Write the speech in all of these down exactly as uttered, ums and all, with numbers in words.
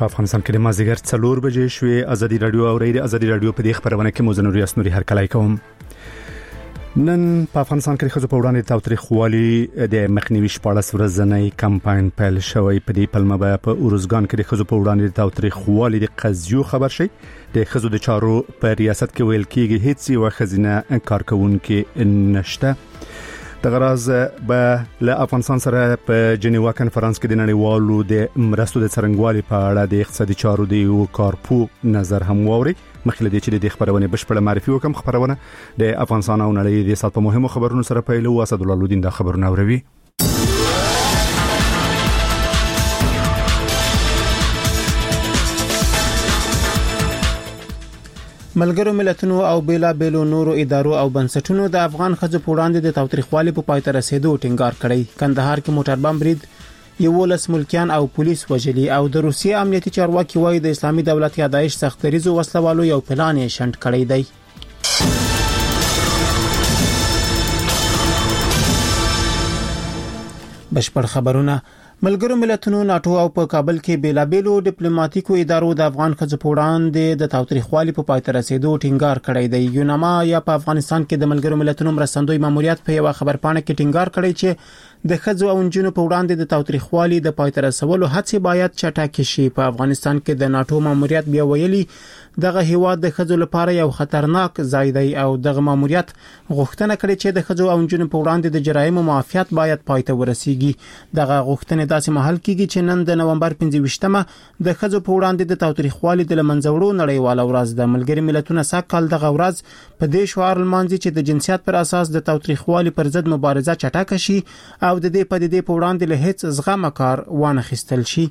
په افغانستان کې د مازیګر څلور بجې شوې. ازادي رادیو او ریډیو ازادي رادیو په دې خبرونه کې موزنوري اسنوري هر کله کوم. نن په افغانستان کې خزو په وړاندې تاوتریخوالي د مخنیوي شپاړس ورځنی کمپاین پیل شوی. په دې پلمه به په اورزګان کې د خزو په وړاندې تاوتریخوالي د قضیو خبر شي. د خزو د چارو په ریاست کې ویل کېږي هیڅ یو خزینه کارکونکو نشته. د غراز به له افغانستان سره په جنیوا کانفرنس کې د نړیوالو د مرستو د څرنګوالي په اړه د اقتصادي چارو د یو کارپو نظر هم ووري. مخکې د چې د خبرونه بشپړه معرفي وکم. خبرونه د افغانستان او نړۍ د سات په مهمو خبرونو سره پیلو. اسد الله لودین د خبرونه اوروي. ملګرو ملتونو او بیلا بیلو نورو ادارو او بنسټونو د افغان ښځو په وړاندې د تاوتریخوالي په پای ته رسیدو ټینګار کړی. کندهار کې موټر بم برید یولس ملکیان او پولیس وژلي او د روسیې امنیتي چارواکي وایي د اسلامي دولت یا داعش سختریزو وسلوالو یو پلان یې شنډ کړی دی. بشپړ خبرونه. ملګرو ملتونو ناتو او په کابل کې بیلابېلو ډیپلوماټیکو ادارو د افغان ښځو په وړاندې د تاوتریخوالي په پای ته رسیدو ټینګار کړی دی. یوناما یا په افغانستان کې د ملګرو ملتونو مرستندوی ماموریت په یو خبرپاڼه کې ټینګار کړی چې د ښځو او نجونو په وړاندې د تاوتریخوالي د پای ته رسولو هڅې باید چټکې شي. په افغانستان کې د ناتو ماموریت بیا ویلي دغه هیواد د ښځو لپاره یو خطرناک ځای دی او دغه ماموریت غوښتنه کړې چې د ښځو او نجونو په وړاندې د جرایمو معافیت باید پای ته ورسیږي. دغه غوښتنې داسې مهال کېږي چې نن د نومبر پنځه ویشتمه د ښځو په وړاندې د تاوتریخوالي د لمنځوړو نړیواله ورځ ده. ملګري ملتونه سږ کال دغه ورځ په دې شعار لمانځي چې د جنسیت پر اساس د تاوتریخوالي پر ضد مبارزه چټکه شي او د دې پدیدې په وړاندې له هیڅ زغمه کار وانه خستل شي.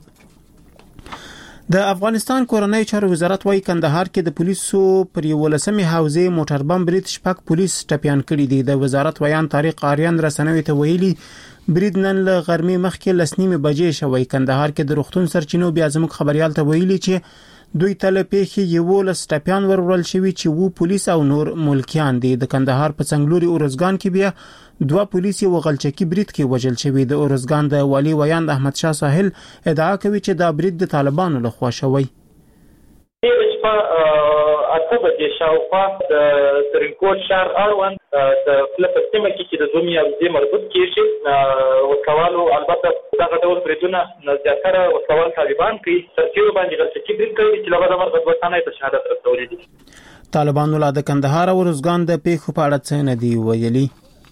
د افغانستان کورنۍ چارو وزارت وايي کندهار کې د پولیسو پر یولسمې حوزې موټر بم برید شپږ پولیس ټپيان کړي دي. د وزارت ویان طارق آریان رسنوي ته ویلي برید نن له غرمې مخکې لسنیمه بجې شوی. کندهار کې د روغتون سرچینو بیا زموږ خبريال ته ویلي چې دوی تل پیښې یولس ټپيان ورول شوی چې وو پولیس او نور ملکیان دي. د کندهار په څنګلوري اورزګان کې بیا دوه پولیس یو غلچکی برید کې وژل شوی. د اورزګان د والی ویان احمد شاه ساحل ادعا کوي چې دا برید د طالبانو لخوا شوی. په اته بجې شاوخوا د ترنکوټ شهر اړوند د فلسطین کې چې د دومي اوزې مربوط کیږي وکوالو البته دغه ډول بریدونه زیاتره وکوال طالبان کوي. سرتیرو باندې غلطي برید کوي چې لږه د مرګ وطنه ته شهادت رسولي دي. طالبانو لا د کندهار او اورزګان د پیښو په اړه څه نه دی ویلي.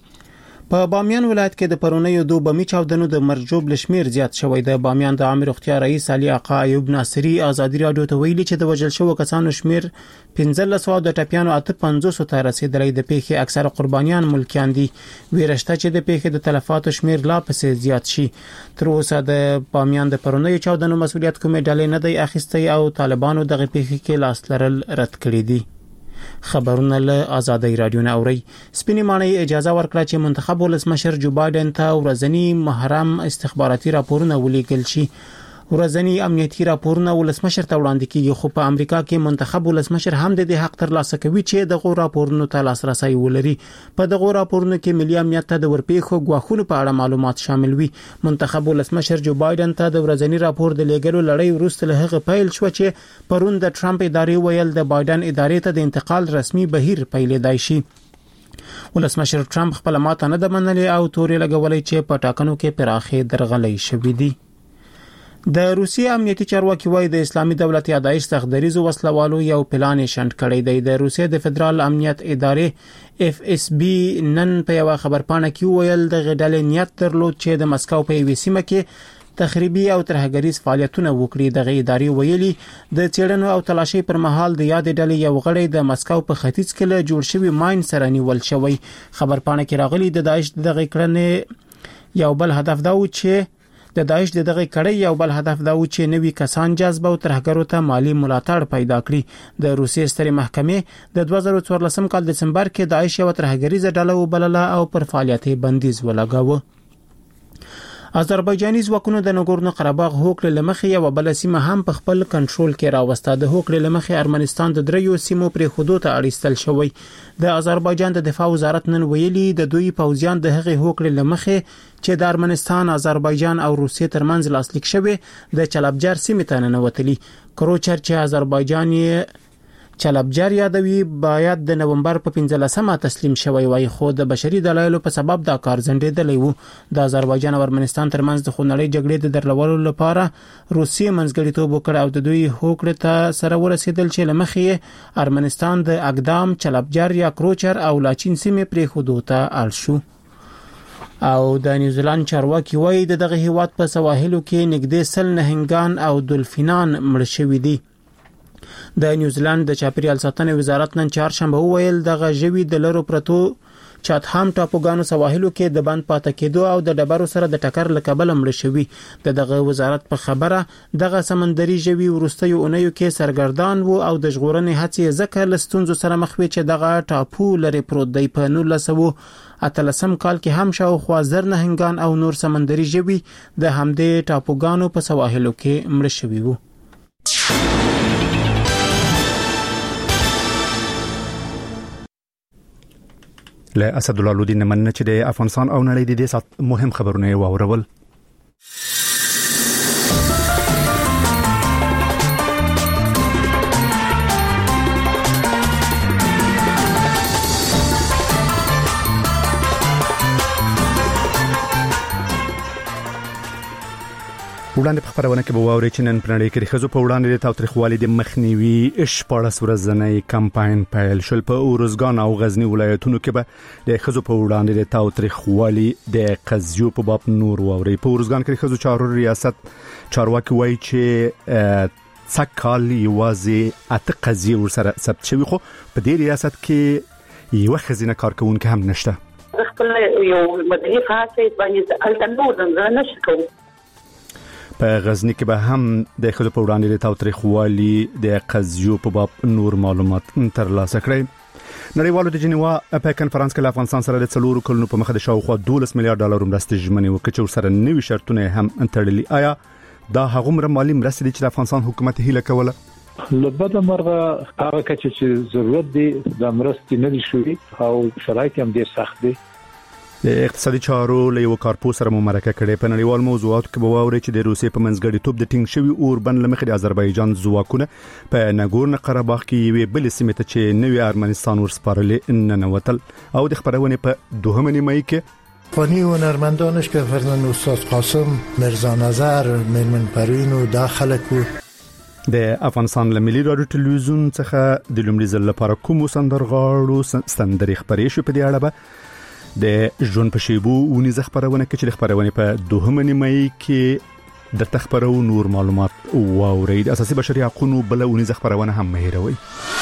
په بامیان ولایت کې د پرونیو دوه بمی چاودنو د مرجوب لشمیر زیات شوی. د بامیان د عامه روغتیا رئیس علي آقا ایوب ناصری ازادي رادیو ته ویلي چې د وژل شوو کسانو شمیر پنځلس او د ټپيانو اته پنځوس ته رسیدلی. د پیښې اکثره قربانیان ملکیان دي. ویرشته چې د پیښې د تلفاتو شمیر لا پسې زیات شي. تر اوسه د بامیان د پرونیو چاودنو مسؤلیت کومې ډلې نه دی اخیستی او طالبانو دغه پیښې کې لاس لرل رد کړی دي. خبرونه له ازادي رادیو نه اوري. سپینې معنی اجازه ورکړه چې منتخب ولسمشر جو بایدن ته ورځنی محرم استخباراتي راپورونه ولیکل شي. ورځنی امنیتي راپورونه ولسمشر ته وړاندې کیږي خو په امریکا کې منتخب ولسمشر هم د دې حق تر لاسه کوي چې دغه راپورونو ته لاسرسي ولري. په دغه راپورونو کې ملي امنیت ته د ورپېښو غواخونو په اړه معلومات شامل وي. منتخب ولسمشر جو بایدن ته د ورځنی راپور د لیږلو لړۍ وروسته له هغه پیل شو چې پرون د ټرمپ ادارې ویل د بایدن ادارې ته د انتقال رسمي بهیر پیلېدای شي. ولسمشر ټرمپ خپل ماته نه د منلې او تورې لګولې چې په ټاکنو کې پراخې درغلې شوې دي. د روسیې امنیتي چارواکي وایي د اسلامي دولت یا داعش سختریزو وسلوالو یو پلان شنډ کړی دی. د روسیې د فدرال امنیت ادارې اف اس بي نن په یو خبرپاڼه کې ویل د غډلې نیت درلود چې د مسکو په یوه سیمه کې تخریبي او ترهګریز فعالیتونه وکړي. دغه ادارې ویلي د چېړنو او تلاشي پر مهال د یاد ډلې یو غړی د مسکو په ختیځ کې له جوړ شوی ماین سره نیول شوی. خبرپاڼه کې راغلي د داعش دغه کړنې یو بل هدف دا و چې د داعش دغه کړي یو بل هدف دا و چې نوي کسان جذب او ترهګرو ته مالی ملاتړ پیدا کړي. د روسیې سترې محکمې د دوه زره څوارلسم کال دسمبر کې داعش یو ترهګریزه ډله وبلله او پر فعالیت بندیز ولګاوه. آذربایجاني ځواکونو د نګورنو قرهباغ هوکړې لمخې یو بل سیمه هم په خپل کنټرول کې راوسته. د هوکړې لمخې ارمنستان د دریو سیمو پر حدود ته اړیستل شوی. د آذربایجان د دفاع وزارت نن ویلي د دوی پوځیان د هغې هوکړې لمخې چې د ارمنستان، آذربایجان او روسیې ترمنځ لاسلیک شوی د چلبجر سیمې ته ننوتلي. کروچر چې آذربایجان یې چلبجر یادوي باید د نومبر په پنځلسمه تسلیم شوی وای، خو د بشري دلایلو په سبب دا کار ځنډېدلی وو. د آذربایجان او ارمنستان ترمنځ د خونړۍ جګړې د درلولو لپاره روسیې منځګړیتوب وکړ او د دوی هوکړې ته سره ورسېدل چې لمخې ارمنستان د اقدام، چلبجر یا کروچر او لاچین سیمې پرې حدود ته اړ شو. او د نیوزیلند چارواکي وایي د دغه هیواد په سواحلو کې نږدې سل نهنګان او دولفینان مړ شوي دي. د نیوزیلند د چاپیریال ساتنې وزارت نن چهارشنبه وویل دغه ژوي د لرو پرتو چاتهام ټاپوګانو سواحلو کې د بند پاتې کېدو او د ډبرو سره د ټکر له کبله مړ شوي. د دغه وزارت په خبره دغه سمندري ژوي وروستیو اونیو کې سرګردان وو او د ژغورنې هڅې ځکه له ستونزو سره مخ وي چې دغه ټاپو لري پروت دی. په نولس سوه اتلسم کال کې هم شاوخوا زر نهنګان او نور سمندري ژوي د همدې ټاپوګانو په سواحلو کې مړ شوي وو. له اسد الله لودین مننه چې د افغانستان او نړۍ د دې سات مهم خبرونه واورول. وړاندې په خبرونه کې به واوري چې نن په نړۍ کې د ښځو په وړاندې د تاوتریخوالي د مخنیوي شپاړس ورځنی کمپاین پیل شول. په اورزګان او غزنی ولایتونو کې به د ښځو په وړاندې د تاوتریخوالي د قضیو په باب نور واوري. په اورزګان کې د ښځو چارو ریاست چارواکي وایي چې څک کال یوازې اته قضیې ورسره ثبت شوي، خو په دې ریاست کې یو ښځینه کارکونکې هم نشته. خپل یو مدني فعال باندې الټنور نه شکو. په غزنی کې به هم د ښځو په وړاندې د تاوتریخوالي د قضیو په باب نور معلومات ترلاسه کړي. نړیوالو د جنیوا په کنفرانس کې افغانستان سره د څلورو کلونو په مخه د شاوخوا دولس میلیارډ ډالر مرستې ژمنې وکړي چې ورسره نوي شرطونه هم تړلي. آیا دا هغه مالي مرستې دي چې د افغانستان حکومت هیله کوله؟ لبدا مرغه هغه کچې چې ضرورت دي د مرستې نه دي شوي او شرایط هم ډېر سخت دي. د اقتصادي چارو له یو کارپوس سره مرکه کړي. په نړیوال موضوعاتو کې به واوري چې د روسیې په منځګړیتوب د ټینګ شوی اوربند لمخې د آذربایجان ځواکونه په نګورنو قرهباغ کې یوې بلې سیمې ته چې نوې ارمنستان ورسپارلې ننوتل. او د خبرونه په دوهمه نیمه کې فنی هنرمندانش که فرزند استاد قاسم، مرزا نظر، میرمن پروین و داخل کو د افغانستان له ملي رادیو ټلویزیون څخه د لومړي ځل لپاره کوم سندرغاړو سندرې خبرې شو. په دې اړه به د ژوند په شیبو ونیزه خبرونه کې چې خبرونه په دوهمه نیمه کې د تخبرو نور معلومات واوري. د اساسي بشري حقوقو بل ونیزه خبرونه هم مهیروي.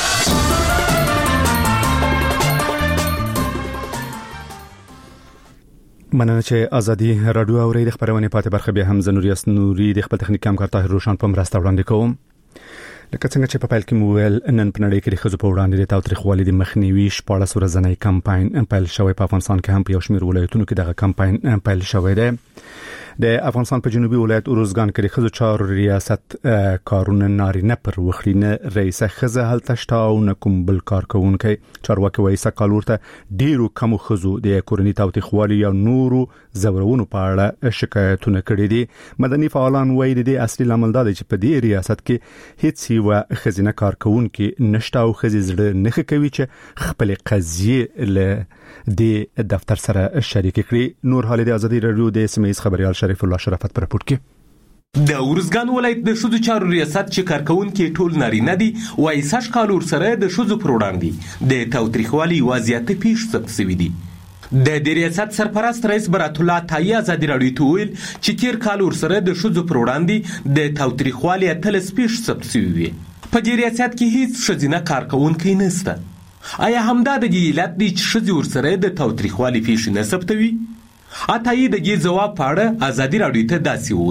مننه چې ازادي رادیو اوري. د خبرونه پاتې برخه به هم زنوریاس نوري د خپل تخنیک همکار طاهر روشن په مرسته وړاندې کوم. لکه څنګه چې په پیل کې مویل نن په نړۍ کې د ښځو په وړاندې د تاوتریخوالي د مخنیوي شپاړس ورځنی کمپاین پیل شوی. په افغانستان کې هم په یو شمېر ولایتونو کې دغه کمپاین پیل شوی دی. د افغانستان په جنوبي ولایت اورزګان کې د ښځو چارو ریاست کارونه نارینه پر وخلینه رئیسه ښځه هلته شته او نه کوم بل کارکونکي. چارواکي وایي سکهال ورته ډیرو کم ښځو د کورنۍ تاوتریخوالي یا نورو زورونو په اړه شکایتونه کړي دي. مدني فعالان وایي د دې اصلي لامل دا دی چې په دې ریاست کې هیڅ یو ښځینه کارکونکي نشته او ښځې زړه نه کوي چې خپل قضیې له د دفتر سره شریک کړي. نور حال د ازادي رادیو د سیمې خبريال شریف الله شرافت پر راپور کې د اورزګان ولایت د شذو چارو ریاست چې کارکونکي ټول نارینه دي وایي سش کالور سره د شذو پر وړاندې د تاوتریخوالي وضعیت پیښ ثبت شوی دي. د دې ریاست سرپرست رئیس برات الله تایي ازادي رادیو ته ویل چې تیر کالور سره د شذو پر وړاندې د تاوتریخوالي اتلس پیښ ثبت شوی وي. په دې ریاست کې هیڅ ښځینه کارکونکي نشته. آیا همدا د دې علت دی چې ښځې ورسره د تاوتریخوالي پیښې نه ثبتوي؟ عطایي د دې ځواب په اړه ازادي رادیو ته داسې وویل.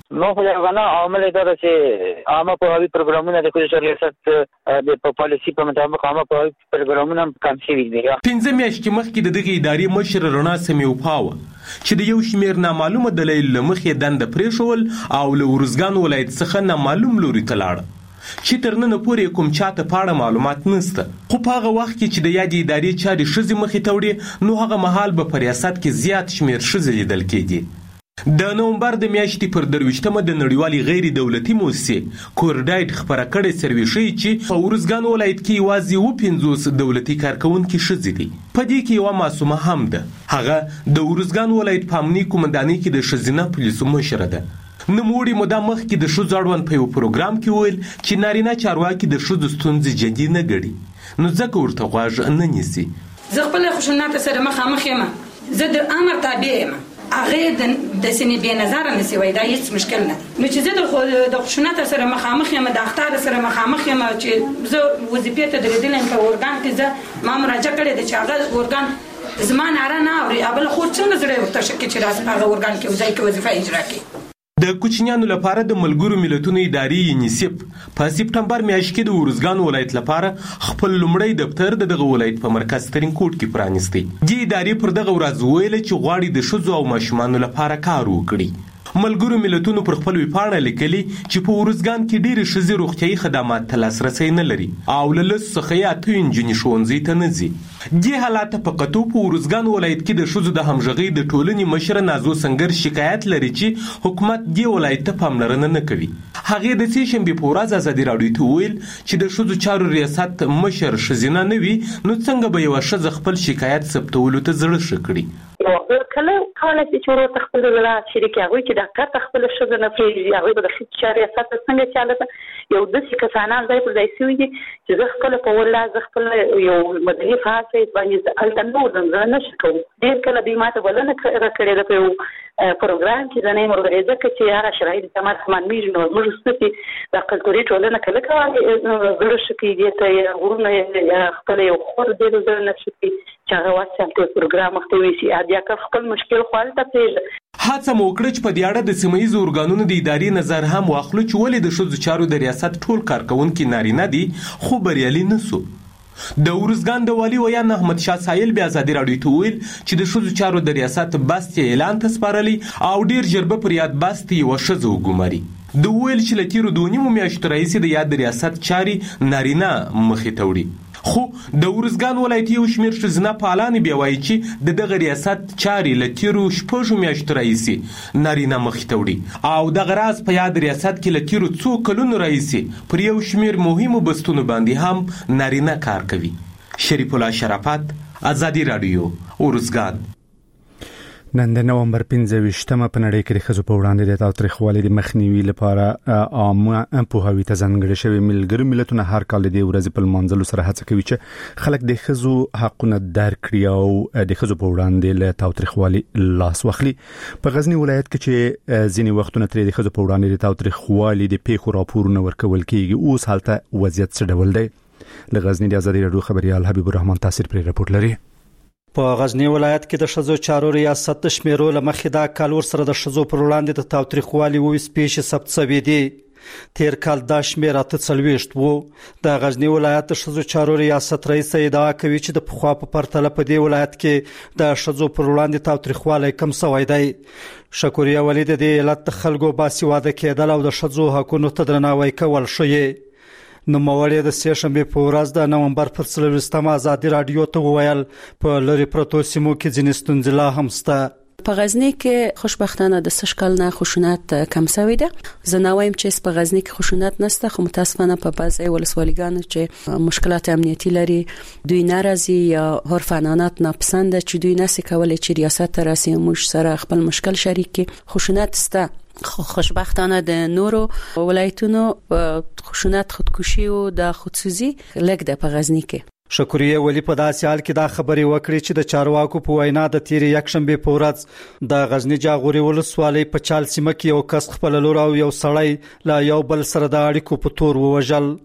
نو خو غواړم عامل دا چې عامه پوهاوی پروګرامونه د کلي ریاست د پالیسي په مطابق عامه پوهاوی پروګرامونه کم شوي دي. پنځه میاشتې مخکې د دغه ادارې مشر رڼا سمیوپاوه چې د یو شمېر نامعلومه دلایل له مخې دنده پرېښول او له ارزګان ولایت څخه نامعلوم لوري ته لاړه چې تر ننه پورې کوم چاته په اړه معلومات نشته. خو په هغه وخت کې چې د یادې ادارې چارې ښځې مخې ته وړې نو هغه مهال به په ریاست کې زیات شمېر ښځې لیدل کېدې. د نومبر د میاشتې پر درویشتمه د نړیوالې غیر دولتي موسسې کورډایټ خپره کړې سروې ښیي چې په ارزګان ولایت کې یوازې اووه پنځوس دولتي کارکوونکي ښځې دي. په دې کې یوه معصومه هم ده. هغه د ارزګان ولایت په امني قومندانۍ کې د ښځینه پولیسو مشره ده. نوموړي موده مخکې د ښځو اړوند په یو پروګرام کې ویل چې نارینه چارواکي د ښځو ستونزې جدي نه ګڼي نو ځکه ورته غوږ نه نیسي. زه خپل خشونت سره مخامخ یم. زه د امر تابع یم. هغه د د سینې به نظر نه سی وای دا هیڅ مشکل نه دی. نو چې زه د خشونت سره مخامخ یم د اختار سره مخامخ یم چې زه وظیفې ته درېدلم په اورګان کې زه ما مراجعه کړې د چې هغه اورګان زما ناره نه اوري بل خو څنګه زړه ورته شکه چې راس هغه اورګان کې ځای کې وظیفه اجرا کړي. د کوچنیانو لپاره د ملګرو ملتونو ادارې یونیسف په سپټمبر میاشت کې د ارزګان ولایت لپاره خپل لومړی دفتر د دغه ولایت په مرکز ترینکوټ کې پرانیستی. دې ادارې پر دغه ورځ ویل چې غواړي د ښځو او ماشومانو لپاره کار وکړي. ملګرو ملتونو پر خپل ویبپاڼه لیکلي چې په ارزګان کې ډېرې ښځې روغتیايي خدمات ته لاسرسی نه لري او له لسو څخه یې اته نجونې ښوونځي ته نه ځي. دې حالات په کتو په ارزګان ولایت کې د ښځو د همغږۍ د ټولنې مشره نازو سنگر شکایت لري چې حکومت دې ولایت ته پاملرنه نه کوي. هغې د سې شنبې په ورځ ازادي راډیو ته ویل چې د ښځو چارو ریاست مشر ښځینه نه وي نو څنګه به یوه ښځه خپل شکایت ثبتولو ته زړه ښه کړي. کله کله چې ورته خپل لا شریک هغه چې د کار خپل ښځه نه پریږدي هغه به د ښځې ریاست څنګه چاله یو د کسانان ځای پر ځای سوي دي چې زه خپل په ولا زه خپل یو مدني فعال باندې التنور زه نه شکم. ډېر کله دوی ماته ولنه کړې ده په یو پروګرام کې د نه مرغه چې هغه شرایط تمام سامان میږي نو موږ ستاسو د کلتوري ټولنه کله کوي زړه شکی دي ته ورونه خپل یو خور دې زړه نه شکی چې هغه واسه په پروګرام مخته وي چې بیا که خپل مشکل خالته پیژ هڅه مو وکړه چې په دې اړه د سیمه ییزو ارګانونو د ادارې نظر هم واخلو چې ولې د ښځو چارو د ریاست ټول کارکوونکي نارینه دي خو بریالي نه سو. د ارزګان د والي ویان احمد شاه سایل بیا ازادي راډیو ته ویل چې د ښځو چارو د ریاست بست اعلان ته سپارلی او ډیر ژر به پر یاد بست یوه ښځه وګماري. د ویل چې له تیرو دوه نیمو میاشتو راهیسې د یاد ریاست چارې نارینه مخې ته وړي. خو د ارزګان ولایت یو شمېر ښځینه فعالانې بیا وایي چې د دغه ریاست چارې له تیرو شپږو میاشتو راهیسې نارینه مخې ته وړي او دغه راز په یاد ریاست کې له تیرو څو کلونو راهیسې پر یو شمېر مهمو بستونو باندې هم نارینه کار کوي. شریف الله شرافت، ازادي راډیو، ارزګان. نن د نومبر پنځه ویشتمه په نړۍ کې د ښځو په وړاندې د تاوتریخوالي د مخنیوي لپاره عامه پوهاوي ته ځانګړي شوی. ملګري ملتونه هر کال د ورځې په لمانځلو سره هڅه کوي چې خلک د ښځو حقونه درک کړي او د ښځو په وړاندې له تاوتریخوالي لاس واخلي. په غزنی ولایت کې چې ځینې وختونه ترې د ښځو په وړاندې د تاوتریخوالي د پیښو راپورونه ورکول کیږي، اوس هلته وضعیت څه ډول دی؟ له غزنی د ازادي راډیو خبريال حبیب الرحمن تاثیر پر راپور لري. په غزنی ولایت کې د ښځو چارو ریاست د شمیرو لمخې دا کال ورسره د ښځو پر وړاندې د تاوتریخوالي اووه پیښې ثبت شوې دي. تیر کال دا شمیر اته څلوېښت وو. د غزنی ولایت د ښځو چارو ریاست رئیس ادعا کوي چې د پخوا په پرتله په دې ولایت کې د ښځو پر وړاندې تاوتریخوالی کم شوی دی. شکوریه ولی د دې علت د خلکو باسواده کېدل او د ښځو حقونو ته درناوی کول ښیي. نوموړی د سې شنبې په ورځ د نومبر پر څلوېښتمه ازادي راډیو ته وویل په لرې پرتو سیمو کې ځینې ستونزې لا هم شته. په غزنی کې خوشبختانه د سږ کال نه خشونت کم شوی دی. زه نه وایم چې په غزنی کې خشونت نشته، خو متاسفانه په بعضی ولسوالیګانو چې مشکلات امنیتي لري دوی ناراضي یا عرف عنعنات ناپسند چې دوی نسي کولای چې ریاست ته راسي موږ سره خپل مشکل شریک کړي. خشونت شته، خوشبختانه د نورو ولایتونو خشونت، خودکشي او د خودسوزي لږ د په غزنی کې. شکوریه ولی په داسې حال کې دا خبرې وکړي چې د چارواکو په وینا د تیرې یکشنبې په ورځ د غزنی جاغوري ولسوالۍ په چال سیمه کې یو کس خپل لور او یو سړی لا یو بل سره د اړیکو په تور ووژل.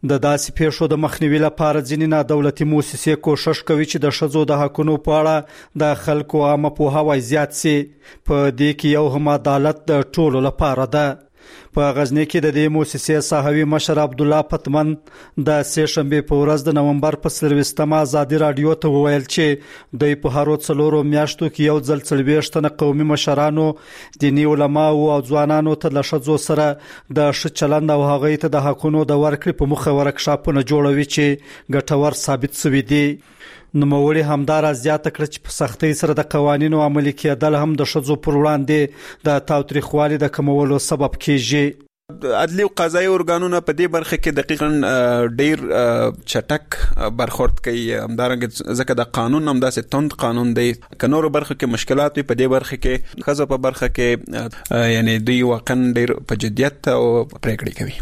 د داسې پیښو د مخنیوي لپاره ځینې نادولتي مؤسسې کوشش کوي چې د ښځو د حقونو په اړه د خلکو عامه پوهاوی زیات شي. په دې کې یو هم عدالت د ټولو لپاره ده. په غزنی کې د دې مؤسسې صحوي مشر عبد الله پتمن د سه شنبه په ورځ د نومبر په څلوېښتمه ازادي رادیو ته وویل چې د په هرو څلورو میاشتو کې یو ځل څلوېښت تنه قومي مشرانو، دیني علما او ځوانانو ته له ښځو سره د ښه چلند او هغوی ته د حقونو د ورکړې په موخه ورکشاپونه جوړوي چې ګټور ثابت شوي دي. نوموړي همدارا زیاته کړه چې په سختۍ سره د قوانینو عملي کېدل هم د ښځو پر وړاندې د تاوتریخوالي د کمولو سبب کیږي. عدلي او قضایي ارګانونه په دې برخه کې دقیقاً ډیر چټک برخورد کوي. همدارنګه ځکه د قانون هم داسې توند قانون دی، که نورو برخه کې مشکلات وي، په دې برخه کې ښځو په برخه کې یعنی دوی واقعاً ډیر په جدیت او پریکړې کوي.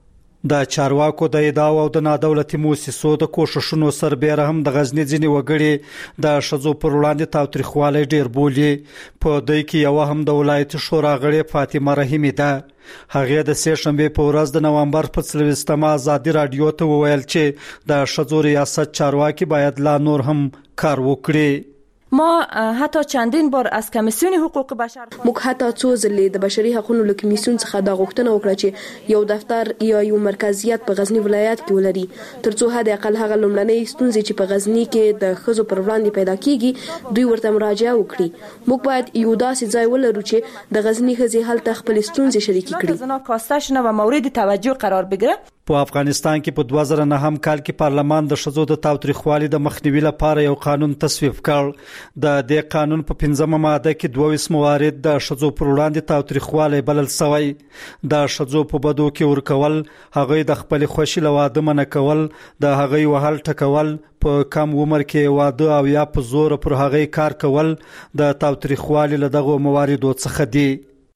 د چارواکو د ادعاو او د نادولتي مؤسسو د کوششونو سربېره هم د غزنی ځینې وګړي د ښځو پر وړاندې تاوتریخوالی ډیر بولي. په دوی کې یو هم د ولایتي شورا غړې فاطمه رحیمي ده. هغه د سه شنبه په ورځ د نومبر په څلوېښتمه ازادي رادیو ته وویل چې د ښځو ریاست چارواکي باید لا نور هم کار وکړي. ما حتی چندین بار از کمیسیون حقوق بشر موږ حتی څو ځلې د بشري حقوقو له کمیسیون څخه دا غوښتنه وکړه چې یو دفتر یا یو مرکزیت په غزنی ولایت کې ولري، ترڅو حد اقل هغه لومړنۍ ستونزې چې په غزنی کې د ښځو پر وړاندې پیدا کیږي دوی ورته مراجعه وکړي. موږ باید یو داسې ځای ولرو چې د غزنی ښځې هلته خپل ستونزې شریکې کړي. زنا کاسته شنه و مورد توجه قرار بگیره. په افغانستان کې په دوه زره نهم کال کې پارلمان د ښځو د تاوتریخوالي د مخنیوي لپاره یو قانون تصویب کړ. د دې قانون په پنځمه ماده کې دوه ویس موارد د ښځو پر وړاندې تاوتریخوالي بلل شوی. د ښځو په بدو کې ورکول، هغه د خپل خوښي له واده منع کول، د هغه وهل ټکول، په کم عمر کې واده او یا په زور پر هغه کار کول د تاوتریخوالي له دغه مواردو څخه دي.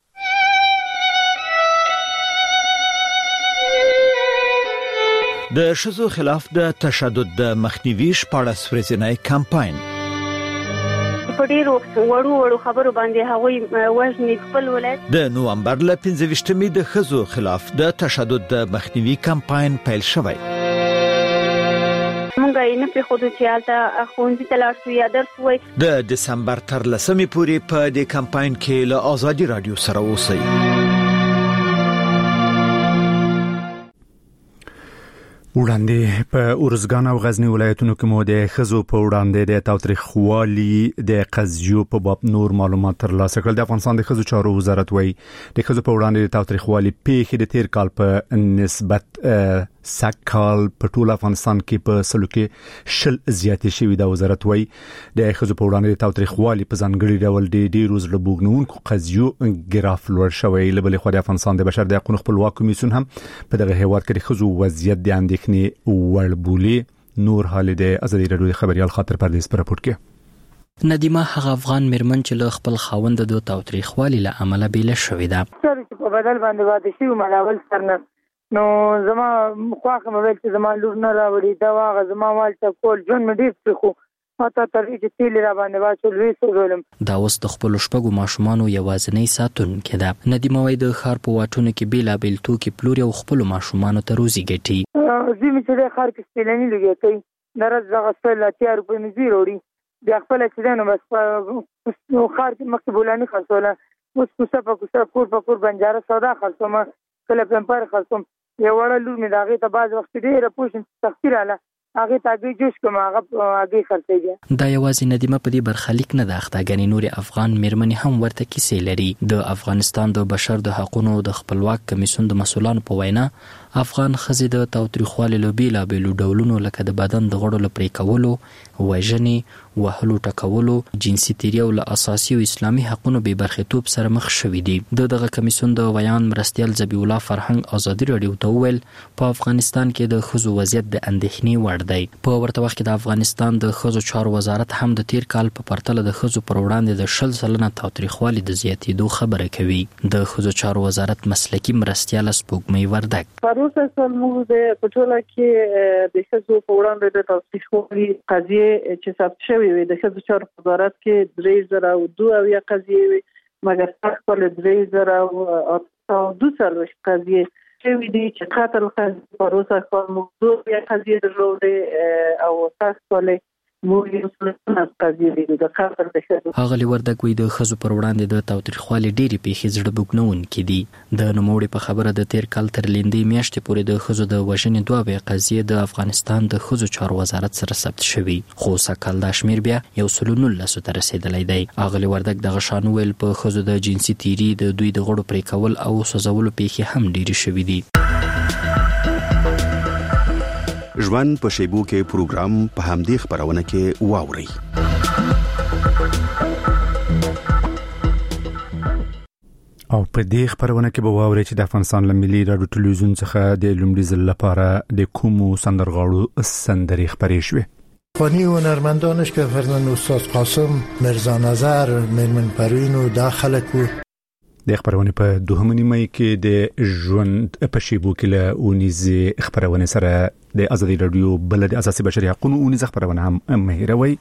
د ښځو خلاف د تشدد د مخنیوي شپاړس ورځنی کمپاین په ډیرو وړو وړو خبرو باندې هغوی وژني خپل ولایت. د نومبر له پنځه ویشتمې د ښځو خلاف د تشدد د مخنیوي کمپاین پیل شوی. موږ یې نه پرېښودو چې هلته ښوونځي ته لاړ شو یا درس ووایو. د دسمبر تر لسمې پورې په دې کمپاین کې له ازادي رادیو سره اوسئ. وړاندې په ارزګان او غزنی ولایتونو کې مو د ښځو په وړاندې د تاوتریخوالي د قضیو په باب نور معلومات ترلاسه کړل. د افغانستان د ښځو چارو وزارت وایي د ښځو په وړاندې د تاوتریخوالي پیښې د تیر کال په نسبت سکهال په ټول افغانستان کې په سلو کې شل زیاتې شوي. د وزارت وایي د ښځو په وړاندې د تاوتریخوالي په ځانګړي ډول د ډیرو زړه بوږنونکو قضیو ګراف لوړ شوی. له بلې خوا د افغانستان د بشر د حقوقو خپلواک کمیسیون هم په دغه هیواد کې د ښځو وضعیت د اندېښنې وړ بولي. نور حال د ازادي رادیو خبريال خاطر پردیس پر راپورټ کې ندیمه هغه افغان میرمن چې له خپل خاوند د تاوتریخوالي له عمله بیل شوې ده. چې په بدل باندې واده شي ملاول سرنه نو زما خواخه مې چې زما لور نه راوړي دا واغه زما والته کول جون مې ډیر خو ماته تر دې چې تیل را باندې واچول وې سوزولم. دا اوس د خپل شپږو ماشومانو یوازینی ساتونکې ده. ندیمه وایي د ښار په واټونو کې بیلابیل توکي پلوري او خپل ماشومانو ته روزي ګټي. زمي چې د ښار کې سپلنی لګي کوي درز دغه سپل اتیا روپۍ مې زیرو وړي بیا خپل چې دنه بس نو ښار کې مکتبولانی خرڅوله اوس کوڅه په کوڅه کور په کور بنجاره سودا خرڅوم کله پمپر خرڅوم. یو وړه لور مې داغه ته باز وخت ډیره پوښتنه تخصیل اله هغه تاګي جوش کوم هغه هغه خرڅېږي. دا یوازې ندیمه په دې برخلیک نه د اختاګنی نور افغان میرمنې هم ورته کیسې لري. د افغانستان د بشر د حقوقو د خپلواک کمیسیون د مسولانو په وینا افغان ښځې د تاوتریخوالي له بیلابیلو ډولونو لکه د بدن د غړو له پرې کولو، وژنې، وهلو ټکولو، جنسي تیري او له اساسي او اسلامي حقوقو به برخلیتوب سره مخ شوې دي. د دغه کمیسیون د ویان مرستیال ذبیح الله فرهنګ ازادي رادیو ته وویل په افغانستان کې د ښځو وضعیت د اندېښنې وړ دی. په ورته وخت کې د افغانستان د ښځو چارو وزارت هم د تیر کال په پرتله د ښځو پر وړاندې د شل سلنه تاوتریخوالي د زیاتېدو خبره کوي. د ښځو چارو وزارت مسلکي مرستیال سپوږمۍ وردګ پروسه سمو د پټوله کې د ښځو په وړاندې د تاوتریخوالي قضیې چې ثبت شوې وي د ښځو چارو وزارت کې درې زره او دوه اویا قضیې وي مګر خپل درې زره او دوه څلوېښت قضیې شوی دی چې قاتل قضیه پروسه کوم موضوع یا قضیه درلوده او تاسو له موږ یو څه قضیه دی د قاتل د شته هغه لوردک وي د خزو پر وړاندې د تاوتریخوالي ډېری پیښې زړه بوګنون کړي د نوموړي په خبره د تیر کال تر لیندې میاشتې پورې د خزو د وژنې دوه به قضیه د افغانستان د خزو چارو وزارت سره ثبت شوی خو سکهال د شمیر بیا یو سلونل لسو تر رسیدلی دی هغه لوردک د غشانو ویل په خزو د جنسي تیری د دوی د غړو پرې کول او سوځولو پیښې هم ډېری شوې دي. ژوند په شیبو کې پروګرام په همدې خبرونه کې واوري. او په دې خبرونه کې به واوري چې د افغانستان له ملي راډیو ټلویزیون څخه د لومړي ځل لپاره د کومو سندرغاړو سندري خبرې شوې. فنی هنرمندانش که فرزند استاد قاسم، مرزا نظر، میرمن پروین و داخل کو د خبرونه په دوهمه نیمه کې د ژوند په شیبو کې له اونیزه خبرونه سره د ازادي رادیو بل د اساسي بشري حقوقو اونیزه خبرونه هم مهیروي.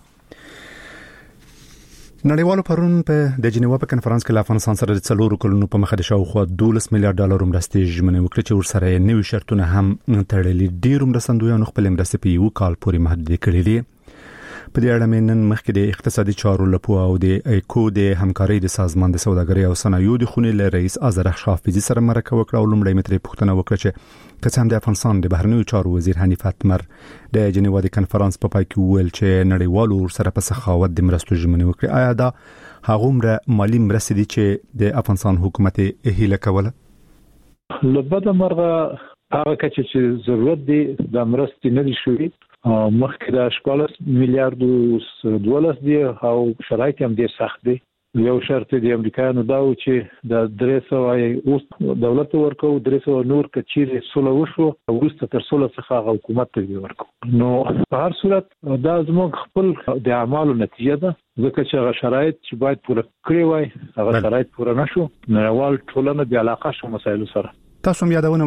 نړیوالو پرون په د جنیوا په کنفرانس کې له افغانستان سره د څلورو کلونو په مخه د شاوخوا دولس میلیارډ ډالر مرستې ژمنه وکړه چې ورسره نوي شرطونه هم تړلي. ډیر مرستندویانو خپل مرستې په یو کال پورې محدود کړې دي. په دې اړه نن مخکې د اقتصادي چارو لپاره او د ایکو د همکارۍ د سازمان د سوداګرۍ او صنایعو د خونې له رئیس ازرخ شافعي سره مرکه وکړه او لومړی مترې پوښتنه وکړه چې قسم د افغانستان د بهرنیو چارو وزیر حنیف اتمر د جنیوا د کنفرانس په پای کې ویل چې نړیوالو سره په سخاوت د مرستو ژمنه وکړي. آیا دا هغومره مالی مرستې دي چې د افغانستان حکومت هیله کوله؟ لبد مرغه هغه کچې چې ضرورت دی د مرستې نه دي شوي مخکې د شپږ میلیارډ دولس دی او شرایط هم ډېر سخت دي. یو شرط د امریکایانو دا و چې د درې سوه اوس دولت ورکو درې سوه نور کچیر سوله وشو وروسته تر سوله څخه حکومت ته ورکو. نو په هر صورت دا زموږ خپل د اعمالو نتیجه ده ځکه چې هغه شرایط چې باید پوره کړی وای هغه شرایط پوره نشو. نړیوال ټولنه بیا علاقه شو مسایلو سره. تاسو هم یادونه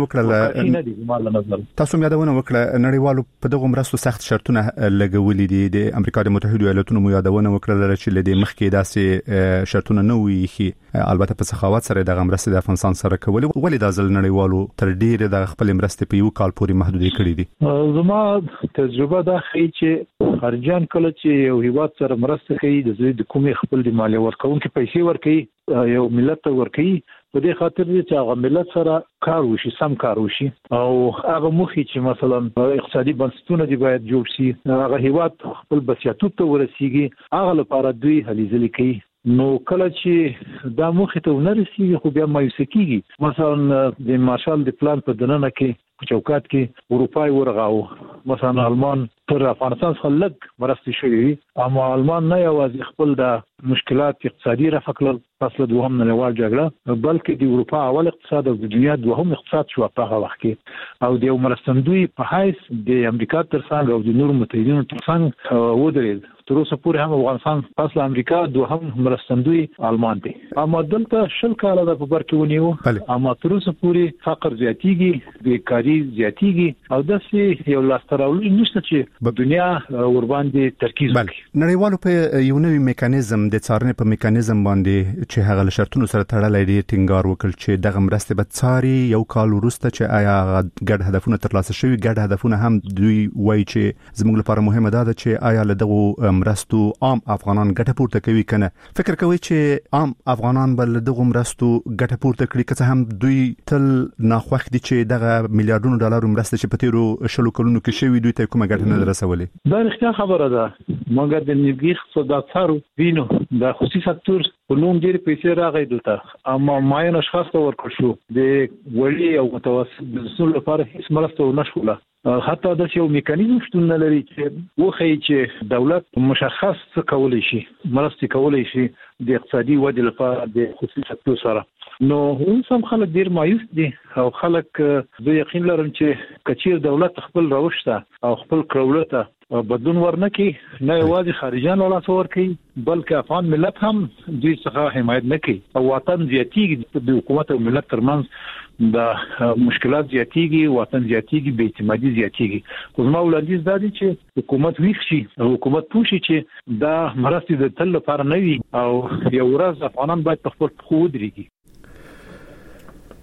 وکړه تاسو هم یادونه وکړه نړیوالو په دغه مرستو سخت شرطونه لګولې دي. د امریکا د متحده ایالاتونو مو یادونه وکړه چې لدې مخکې داسې شرطونه نه وي چې البته په سخاوت سره د مرستې د افغانستان سره کولې ولې د ځل نړیوالو تر ډیره د خپل مرستې په یو کال پورې محدودې کړې دي. زما تجربه دا ښيي چې خارجان کله چې یو هیواد سره مرسته کوي د زوی د کومې خپل د مالیه ورکونکو پیسې ورکوي یو ملت ته ورکوي په دې خاطر چې هغه ملت سره کار وشي سم کار وشي او هغه مخې چې مثلا اقتصادي بنسټونه دی باید جوړ شي هغه هیواد خپل بسیاتوب ته ورسیږي هغه لپاره دوی هلي ځلې کوي. نو کله چې دا مخې ته ونرسیږي خو بیا مایوسه کیږي. مثلا د مارشال د پلان په دننه کې چوکات کې اروپای ورغاو مثلا آلمان تر افغانستان څخه لږ مرستې شوې اما آلمان نه یوازې خپل د مشکلات اقتصادي رفع کړل پس له دوهم نړیوال جګړه بلکې د اروپا اول اقتصاد او د دنیا دوهم اقتصاد شو په هغه وخت کې او د مرستندوی په حیث د امریکا ترڅنګ او د نورو متحدینو ترڅنګ ودرېد. تر اوسه پورې هم افغانستان پس له امریکا دوهم مرستندوی آلمان دی. اما دلته شل کاله د په بر کې ونیو اما تر اوسه پورې فقر زیاتیږي بیکاری زیاتیږي او داسې یو لاستراولي نشته چې په دنیا ور باندې ترکیز وکړي. نړیوالو په یو نوی میکانیزم د څارنې په میکانیزم باندې چې هغه شرطونو سره تړلې دي ټینګار وکړ چې دغه مرستې به څاري یو کال وروسته چې آیا ګډ هدفونه ترلاسه شوي. ګډ هدفونه هم دوی وایي چې زموږ لپاره مهمه ده چې آیا له دغه مرستو عام افغانان ګټه پورته کوي کنه. فکر کوي چې عام افغانان بل دغه مرستو ګټه پورته کړي که څه هم دوی تل ناخوښ دي چې دغه میلیارډونو ډالر مرسته چې په تیرو شلو کلونو کې شوي دوی ته کومه ګټه نه رسولې. دا رښتیا خبره ده. مګر د نیګي اقتصادي وینو د خصوصي سکتور په نوم ډېر پیسې راغی دلته اما ماین اشخاص ته ورکړ شو د وړي او متوسط بزنسونو لپاره هیڅ مرسته ونه شوله. حتی د یو میکانیزم شتون نه لري چې وخی چې دولت مشخص څه کولای شي مرستې کولای شي د اقتصادي ودې لپاره د خصوصي سکتور سره. نو اوس هم خلک ډیر مایوس دي او خلک زه یقین لرم چې کچیر دولت خپل روش ته او خپل کړولته بدلون ورنکي نه یوازې خارجيان ولا څور کوي بلکې افغان ملت هم دوی څخه حمایت نه کوي او وطن زیاتیږي د حکومت او ملت ترمنځ د مشکلات زیاتیږي وطن زیاتیږي بې اعتمادي زیاتیږي. خو زما وړاندیز دا دی چې حکومت ویښ شي او حکومت پوه شي چې دا مرستې د تل لپاره نه وي او یو ورځ افغانان باید په خپل پښو ودرېږي.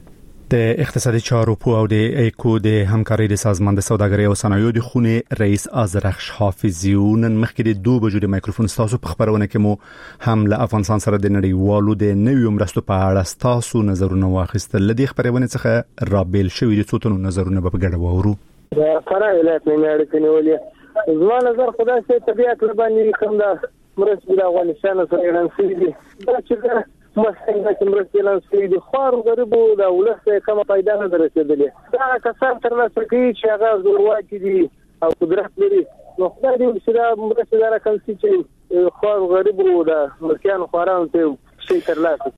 د اقتصادي چارو په او د ایکو د همکارۍ د سازمان د سوداګرۍ او صنایعو د خونې رئیس ازرخش حافظیون مخکې د دوه بجو د مایکروفون تاسو په خبرونه کې مو هم له افغانستان سره د نړیوالو د نویو مرستو په اړه تاسو نظرونه واخیستل. لدې خبرونه څخه رابل شوی د څوتونو نظرونه په ګډه وورو. د فراه ولایت نه اړیکې نیولې زما نظر خدای سي طبيعت باندې کوم دا مرستې د افغانستان سره اعلان شوی دي دا چې مسته چې مرستې اعلان شوی دي خور غریبو د ولسه کومه پیدا نه درسېدلې دا کسان تر لاسه کوي چې هغه زورواکي دي او قدرت لري نو خدای دې چې دا مرستې دا راکړي چې خور غریبو د مرکیان خوران ته شي تر لاسه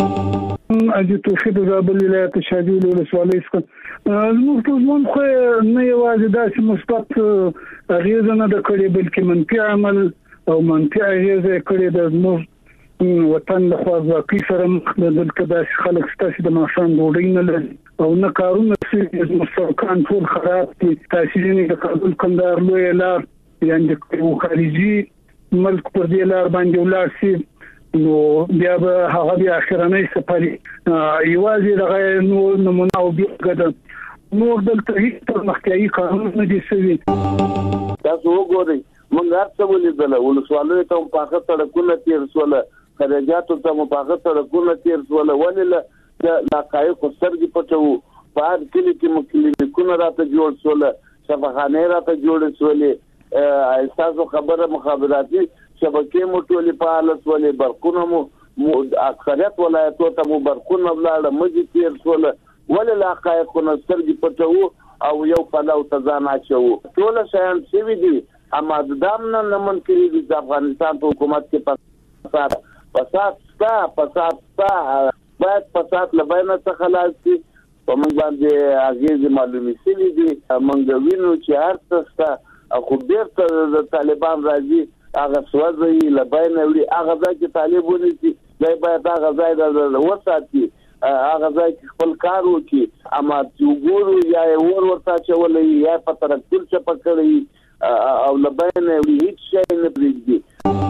اجي توحید زابل ولایت شاجول ولسوالۍ څخه زموږ ټول مون خو نه یوازې داسې مثبت اغیزه نه د کړې بلکې منفي عمل او منفي اغیزه کړې د زموږ وطن له خواږه سره مخ د دلته د خلک ستاسو د ماشان ډوډۍ نه لري او نه کارونه چې مسلکان ټول خراب دي تاسو یې د کابل کندهار لوی لار یعنی د خارجي ملک پر دې لار باندې ولار سي نو بیا به هغه د اخرنۍ سفر یوازې دغه نو نمونه او بیا نور دلته هیڅ مخکې قانون نه دي سوي تاسو وګورئ موږ هرڅه ولیدل ولسوالۍ ته په هغه سړکونه تیر سول خرجاتو ته په هغه سړکونه تیر سول ولله د لاقایق سرګي پټو په هر کلی کې مکلینیکونه راته جوړ سول شفاخانه راته جوړ سولې اساسو خبره مخابراتي شبکې مو ټولې په حالت ولې برقونه مو اکثریت ولایتو ته مو برقونه ولاړ مجي تیر سول ولله لاقایق سرګي پټو او یو پلاو تزان اچو ټول شیان سی وی دي اما دام نه نمن کړی د افغانستان په حکومت کې فساد فساد ستا فساد ستا باید فساد لبینه څخه خلاص شي په موږ باندې هغه معلومي سي دي موږ وینو چې هر څه خو ډېر د طالبان راځي هغه سوځي لبینه وړي هغه ځکه طالبونه چې دای باید هغه ځای د وساتي هغه ځای خپل کار وکړي اما چې ګورو یا ور ورته چولې یا په تر ټول چ پکړي او لبینه وړي هیڅ شي نه پریږدي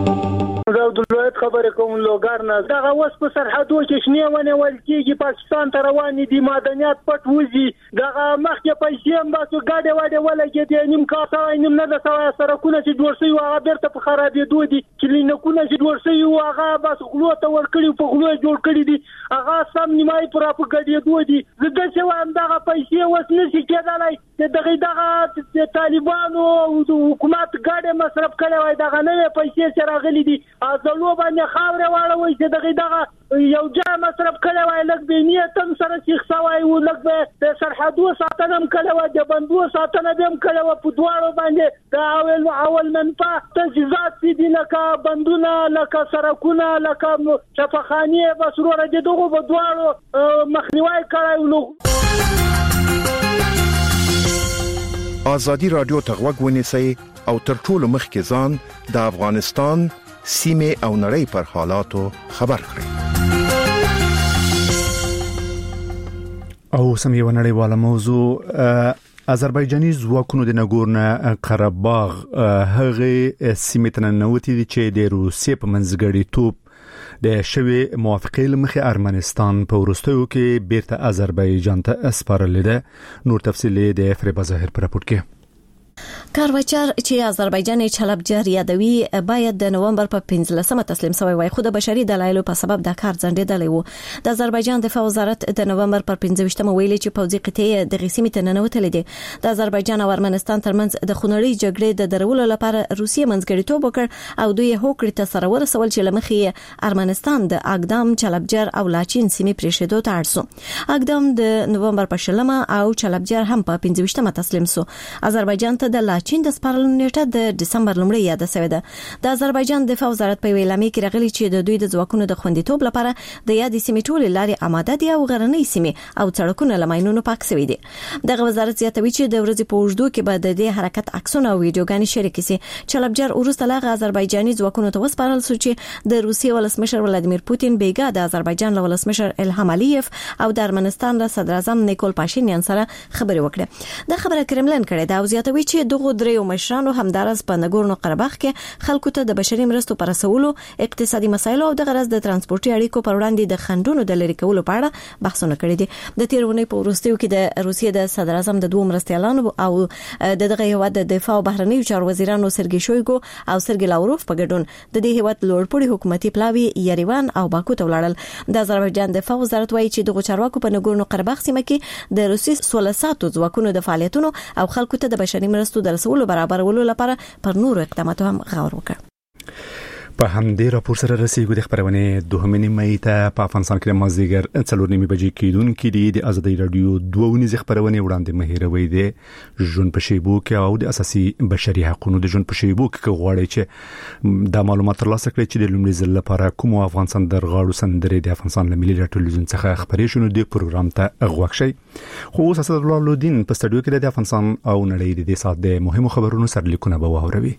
دا د لویت خبره کوم لوګار نه دا اوس په سرحدو کې شنه ونه ول کېږي پاکستان ته روان دي معدنیات پټ وځي دا مخکې پیسې هم تاسو ګاډه واډه ولګي دي نیم کاته نیم نه د سرکونه چې جوړ شوی هغه بیرته په خرابې دوه دي کلینیکونه چې جوړ شوی هغه بس غلو ته ورکړي په غلو جوړ کړي دي هغه سم نیمای پر په ګاډه دوه دي زده چې وام دا پیسې وس نشي کېدلای دغه دغه طالبانو او حکومت ګاډه مصرف کړي وای دغه نه پیسې سره غلي دي ازلو باندې خاورې واړوي چې دغه دغه یو ځای مصرف کړي وای لکه به نیتم سره شیخ سوای او لکه د سرحدو ساتنه کړي وای د بندو ساتنه به کړي وای په دوړو باندې دا اول اول منفعه تجهیزات دي لکه بندونه لکه سرکونه لکه شفاخانه بسروره دغه په دوړو مخنیوي کړي نو آزادی رادیو ته غوږ ونیسئ او تر ټولو مخکې ځان د افغانستان سیمه او نړۍ پر حالاتو خبر کړئ. او سم یو نړیواله موضوع آذربایجاني ځواکونو د ناګورنو قرهباغ هغه سیمه ته ننوتي چې د روسیې په منځګړیتوب د شوی موافقې لمخې ارمنستان په ورستیو کې بیرته آذربایجان ته اسپارل ده. نور تفصیل د فریبا ظاهر پر راپور کې. کاروچر چې آذربایجان چلبجر یادوي باید د نومبر په پنځلسمه تسلیم شوی وای خو د بشري دلایلو په سبب د کار ځنډېدلی وو. د آذربایجان دفاع وزارت د نومبر پر پنځه ویلي چې پوځي قطعې د غسیمې ته ننوتلې دي. د آذربایجان او ارمنستان ترمنځ د خونړۍ جګړې د درولو لپاره روسیې منځګړیتوب وکړ او دوی هوکړې ته سره ورسول چې لمخې ارمنستان د اقدام چلبجر او لاچین سیمې پریښودو ته اړ سو. اقدام د نومبر په شلمه او چلبجر هم په پنځه تسلیم سو. آذربایجان ته د لاچین د سپارلو نیټه د دسمبر لومړۍ یاد شوې ده. د آذربایجان دفاع وزارت په ویلامې کې راغلي چې د دوی د ځواکونو د خوندیتوب لپاره د یادې سیمې ټولې لارې آماده دي او غرنۍ سیمې او سړکونه له ماینونو پاک شوي دي. دغه وزارت زیاتوي چې د ورځې په اوږدو کې به د دې حرکت عکسونه او ویډیوګانې شریک شي. چلبجر وروسته له آذربایجاني ځواکونو ته وسپارل شو چې د روسیې ولسمشر ولادیمیر پوتین بیګا د آذربایجان له ولسمشر الهام علیف او د ارمنستان له صدر اعظم نیکول پاشینیان سره خبرې وکړه. د خبره کرملن کړې دا او زیاتوي چې دغه دغه دریو مشرانو همدارس په نګورنو قرهباغ کې خلکو ته د بشري مرستو پر رسولو، اقتصادي مسایلو او د غرض د ترانسپورتي اړیکو پر وړاندې د خنډونو د لری کولو په اړه بحثونه کړي دي. د تیرونې په وروستیو کې د روسیې د صدر اعظم د دوه مرستیالانو او د دغه هیواد د دفاع او بهرنیو چارو وزیرانو سرګي شویګو او سرګي لاوروف په ګډون د دې هیواد لوړپوړي حکومتي پلاوی یریوان او باکو ته ولاړل. د آذربایجان دفاع وزارت وایي چې دغه چارواکو په نګورنو قرهباغ سیمه کې د روسي سولساتو ځواکونو د فعالیتونو او خلکو ته د بشري مرستو د رسولو برابرولو لپاره پر نورو اقداماتو هم غور وکړ. په همدې راپور سره رسیدو د خبرونه دوهمې مې ته په افغانستان کې مازیګر څلور نیمې بجې کېدونکې دي. د ازادي رادیو دوه ونیزه خبرونه وړاندې مهیروي دي ژوند په شیبو کې او د اساسي بشري حقوقو د ژوند په شیبو کې غواړي چې د معلومات ترلاسه کړي چې د لومړي ځل لپاره کوم افغانستان درغاړو سندرې د افغانستان ملي ټلویزیون څخه خبرې شونه د پروګرام ته غوښ شي. خو اوس اسد الله الدین په سټډیو کې د افغانستان او نړۍ د سات د مهمو خبرونو سرلیکونه به واوروي.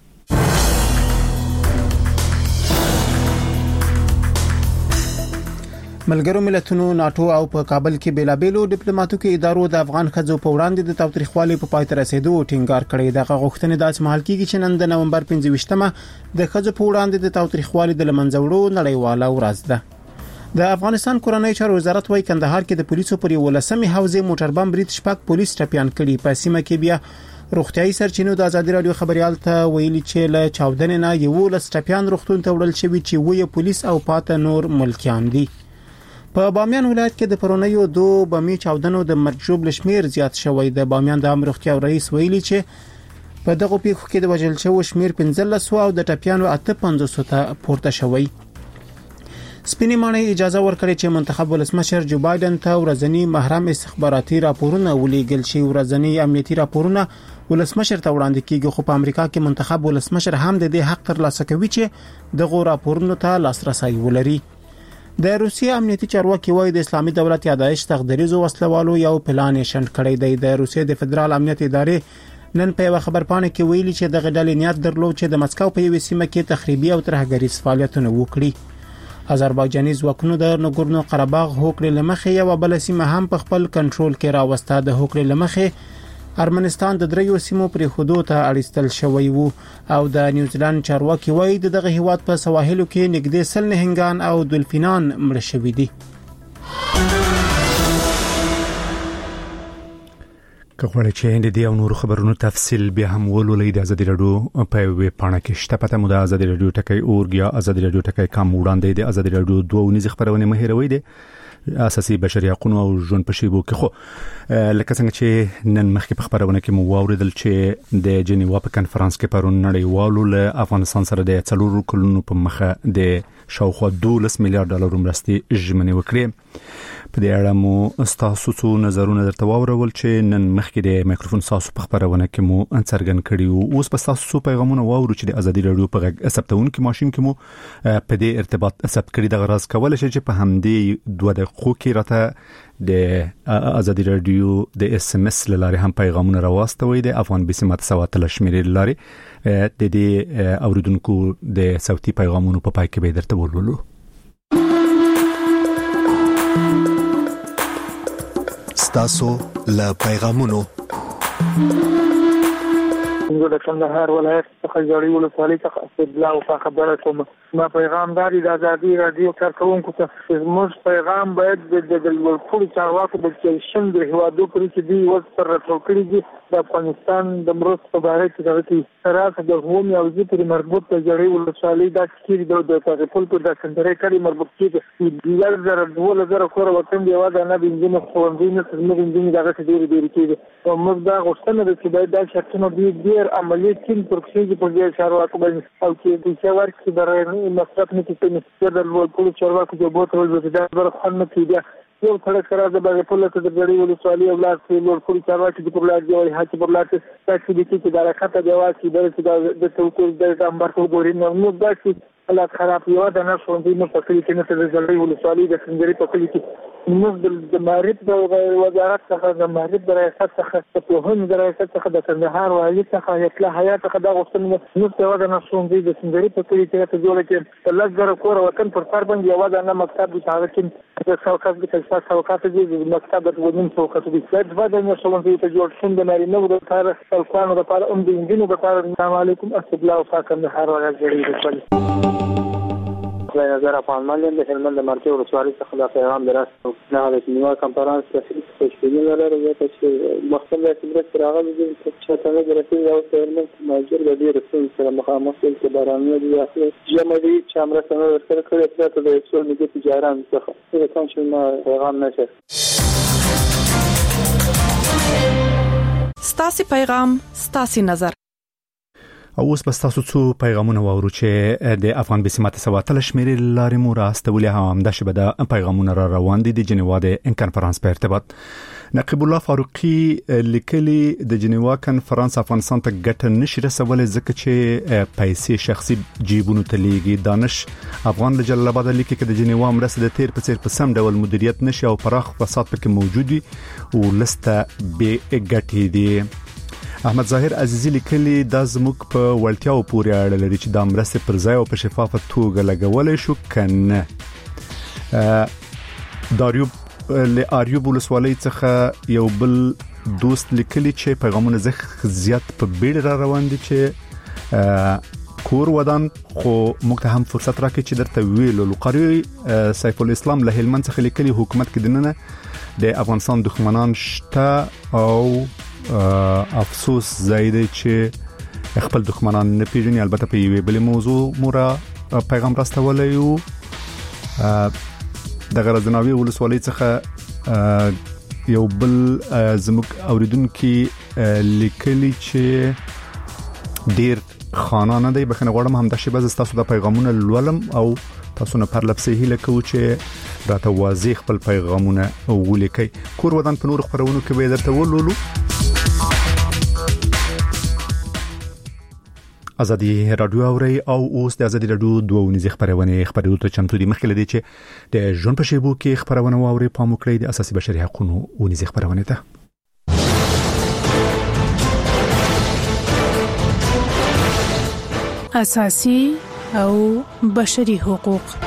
ملګرو ملتونو ناتو او په کابل کې بیلابېلو ډیپلوماټیکو ادارو د افغان خځو په وړاندې د تاوتریخوالي په پای ته رسیدو ټینګار کړی. دغه غوښتنې د اسمحال کېږي چې نن د نومبر پنځه ویشتمه د خځو په وړاندې د تاوتریخوالي د لمنځوړو نړیواله ورځ ده. د افغانستان کورنۍ چارو وزارت وايي کندهار کې د پولیسو پر یو لسمې حوزې موټر بم برید شپږ پولیس ټپيان کړي. په سیمه کې بیا روغتيایي سرچینو د ازادي رادیو خبريال ته ویلي چې له چاودنې نه یو لس ټپيان روغتون ته وړل شوی چې وې پولیس او پاته نور ملکیان دي. په بامیان ولایت کې د پرونیو دوه بمي چاودنو د مرجوب لشمیر زیات شوی. د بامیان د امر روغتیا رئیس ویلي چې په دغه پیښو کې د وژل شوو شمیر پنځلس او د ټپيانو اته پنځوس ته پورته شوی. سپینې ماڼۍ اجازه ورکړې چې منتخب ولسمشر جو بایدن ته ورځنی محرم استخباراتي راپورونه ولېږل شي. ورځنی امنیتي راپورونه ولسمشر ته وړاندې کیږي، خو په امریکا کې منتخب ولسمشر هم د دې حق ترلاسه کوي چې دغه راپورونو ته لاسرسي ولري. د روسیې امنیتي چارواکي وایي د اسلامي دولت یا داعش تقدیرزو وسلوالو یو پلان شنډ کړی دی. د روسیې د فدرال امنیت ادارې نن په خبرپاڼه کې ویلي چې د غډلې نیت درلود چې د مسکو په یوه سیمه کې تخریبي او ترهګریز فعالیتونه وکړي. آذربایجاني ځواکونو د نګورنو قرهباغ هوکړې لمخې یو بل سیمه هم په خپل کنټرول کې راوسته. د هوکړې لمخې ارمنستان د دریو سیمو پر حدود ته اړیستل شوی وو او د نیوزیلند چارواکي وایي دغه هیواد په سواحلو کې نږدې سل نهنګان او دولفینان مړ شوي دي. کله چې د دې او نور خبرونو تفصیل به هم ولولئ د ازادي رادیو په ویب پاڼه کې شته. پته مو د ازادي رادیو ټکی اورګ یا ازادي رادیو ټکی کام وړاندې د ازادي رادیو دوه ونیزه خبرونه مهیروي دي اساسي بشري حقوقو او ژوند په شیبو کې. خو لکه څنګه چې نن مخکې په خبرونه کې مو واوریدل چې د جنیوا په کانفرنس کې پرون نړیوالو له افغانستان سره د څلورو کلونو په مخه د شاوخوا دولس میلیارډ ډالر مرستې ژمنې وکړې. په دې اړه مو تاسو څو نظرونه درته واورول چې نن مخکې د مایکروفون تاسو په خبرونه کې مو څرګند کړي وو. اوس په تاسو پیغامونه واورو چې د ازادي رادیو په غږ ثبتون کې ماشين کې مو په دې ارتباط ثبت کړي. د غرض کول شي چې په همدې دوه دقیقو کې راته د ازادي رادیو د اس ام اس لاره هم پیغامونه راوستوي. د افغان بسمت سواتل شمیرې لاره د دې اوریدونکو د صوتي پیغامونو په پای کې به درته ولولو. تاسو له پیغامونو زه د کندهار ولایت څخه جوړی ولسوالۍ څخه استدلال او خبره کوم. ما پیغام داري د ازادي رادیو کارکونکو ته زموږ پیغام باید د ټولو چارواکو د چشم د هوادو پرې چې دی وس پر راټوکړي دي د افغانستان د مرستو په اړه چې دغه سره د قومي او ځپري مربوط د جوړی ولسوالۍ د کیری د تاریخل پر د سندرې کړي مربوط کیږي د لږ زره دوه زره کور وطن دی واده نه بنځنه خوندې نه زموږ بنځنه دغه ډېر ډېر کیږي او موږ دا غوښتنه ده چې باید دا شرطونه ډېر عملي کین پر کیږي په دې چارواکو باندې او چې د څوار کې برای مصرف نه کیږي د ټولو چارواکو د بوت ول د برخه نه کیږي. یو څړ سره د بغیر په لته د جوړي ولسوالۍ او لاس په لور ټول چارواکي د پر لاس دی او هڅه پر لاس تاسو د کې چې دا راکته دی واسي د د توکو د امبر ته ګوري نو نو دا چې حالات خراب یو د نه ښوونځي نه په کلي کې نه د زړې ولسوالۍ د سندري په کلي کې موږ د معرفت د وزارت څخه د معرفت د ریاست څخه په هغه د ریاست څخه د کندهار والي څخه اطلاع حیات څخه د غوښتنې نو څه د نه ښوونځي د سندري په کلي کې ته جوړ کې په لږ زره کور وطن پر سر باندې یو د نه مکتب د تاریخ د څوکات د تاسیس څوکات د مکتب د ودین څوکات د څه د نه ښوونځي ته جوړ شون د نارینه د تاریخ خلکانو د لپاره ام د انجینو د لپاره السلام علیکم استقبال او کندهار ولې لا نظر افغان د هلمند مرکز ولسوالۍ څخه د پیغام دراسته نه د نیوا کانفرنس په تشکیل لري چې مختلف خبرت راغلي چې څنګه د رسمي او هلمند ماجر د دې رسمي سره مخامخ کې بارانونه دي اخلي جمعي چې امر سره ورسره کړی چې د څو ملي تجاران څخه د کوم چې ما پیغام نشه ستاسي پیغام ستاسي نظر او اوس بس تاسو څو پیغامونه واورو چې د افغان بسمات سواتل شمیرې لارې مو راستولې هم د شبه د پیغامونه را روان دي د جنیوا د کانفرنس په ارتباط نقیب الله فاروقي لیکلي د جنیوا کانفرنس افغانستان ته ګټه نشي رسولای ځکه چې پیسې شخصي جیبونو ته لیږي دانش افغان له جلال آباد لیکي چې د جنیوا مرسته د تیر په څیر په سم ډول مدیریت نشي او پراخ فساد پکې موجود دي او لسته به ګټې دي احمد ظاهر عزیزی لیکلي د زموږ په ولټیاو پورې اړه لري چې د مرسته پر ځای او په شفافه توګه لګولې شو کنه داریوب له اریوب ولسوالۍ څخه یو بل دوست لیکلي چې پیغامونه زه زیات په بیړه را روان دي چې کور ودان خو موږ ته هم فرصت راکړي چې درته ویلو لقری سیف الاسلام له هلمند څخه لیکلي حکومت کې دننه د افغانستان دښمنان شته او افسوس زیاده چې خپل دښمنان نه پیژني البته په یوه بل موضوع مورا پیغام راستولای یو د غرضناوي ولسوالۍ څخه یو بل زموږ اوریدونکو لیکلي چې ډیر خانانه دی بخنه غواړم هم د شبه تاسو د پیغامونه لولم او تاسو نه پر لپسې هله کوم چې راته واضح خپل پیغامونه ولیکي کور ودان په نور خبرونو کې به درته ولولو ازادي رادیو اوري او اوس د ازادي رادیو دوه ونیزه خبرونه خبرونه ته چمتو دي مخکې لدی چې د ژوند په شیبو کې خبرونه واوري په موکړې د اساسي بشري حقوقو ونیزه خبرونه ته اساسي او بشري حقوق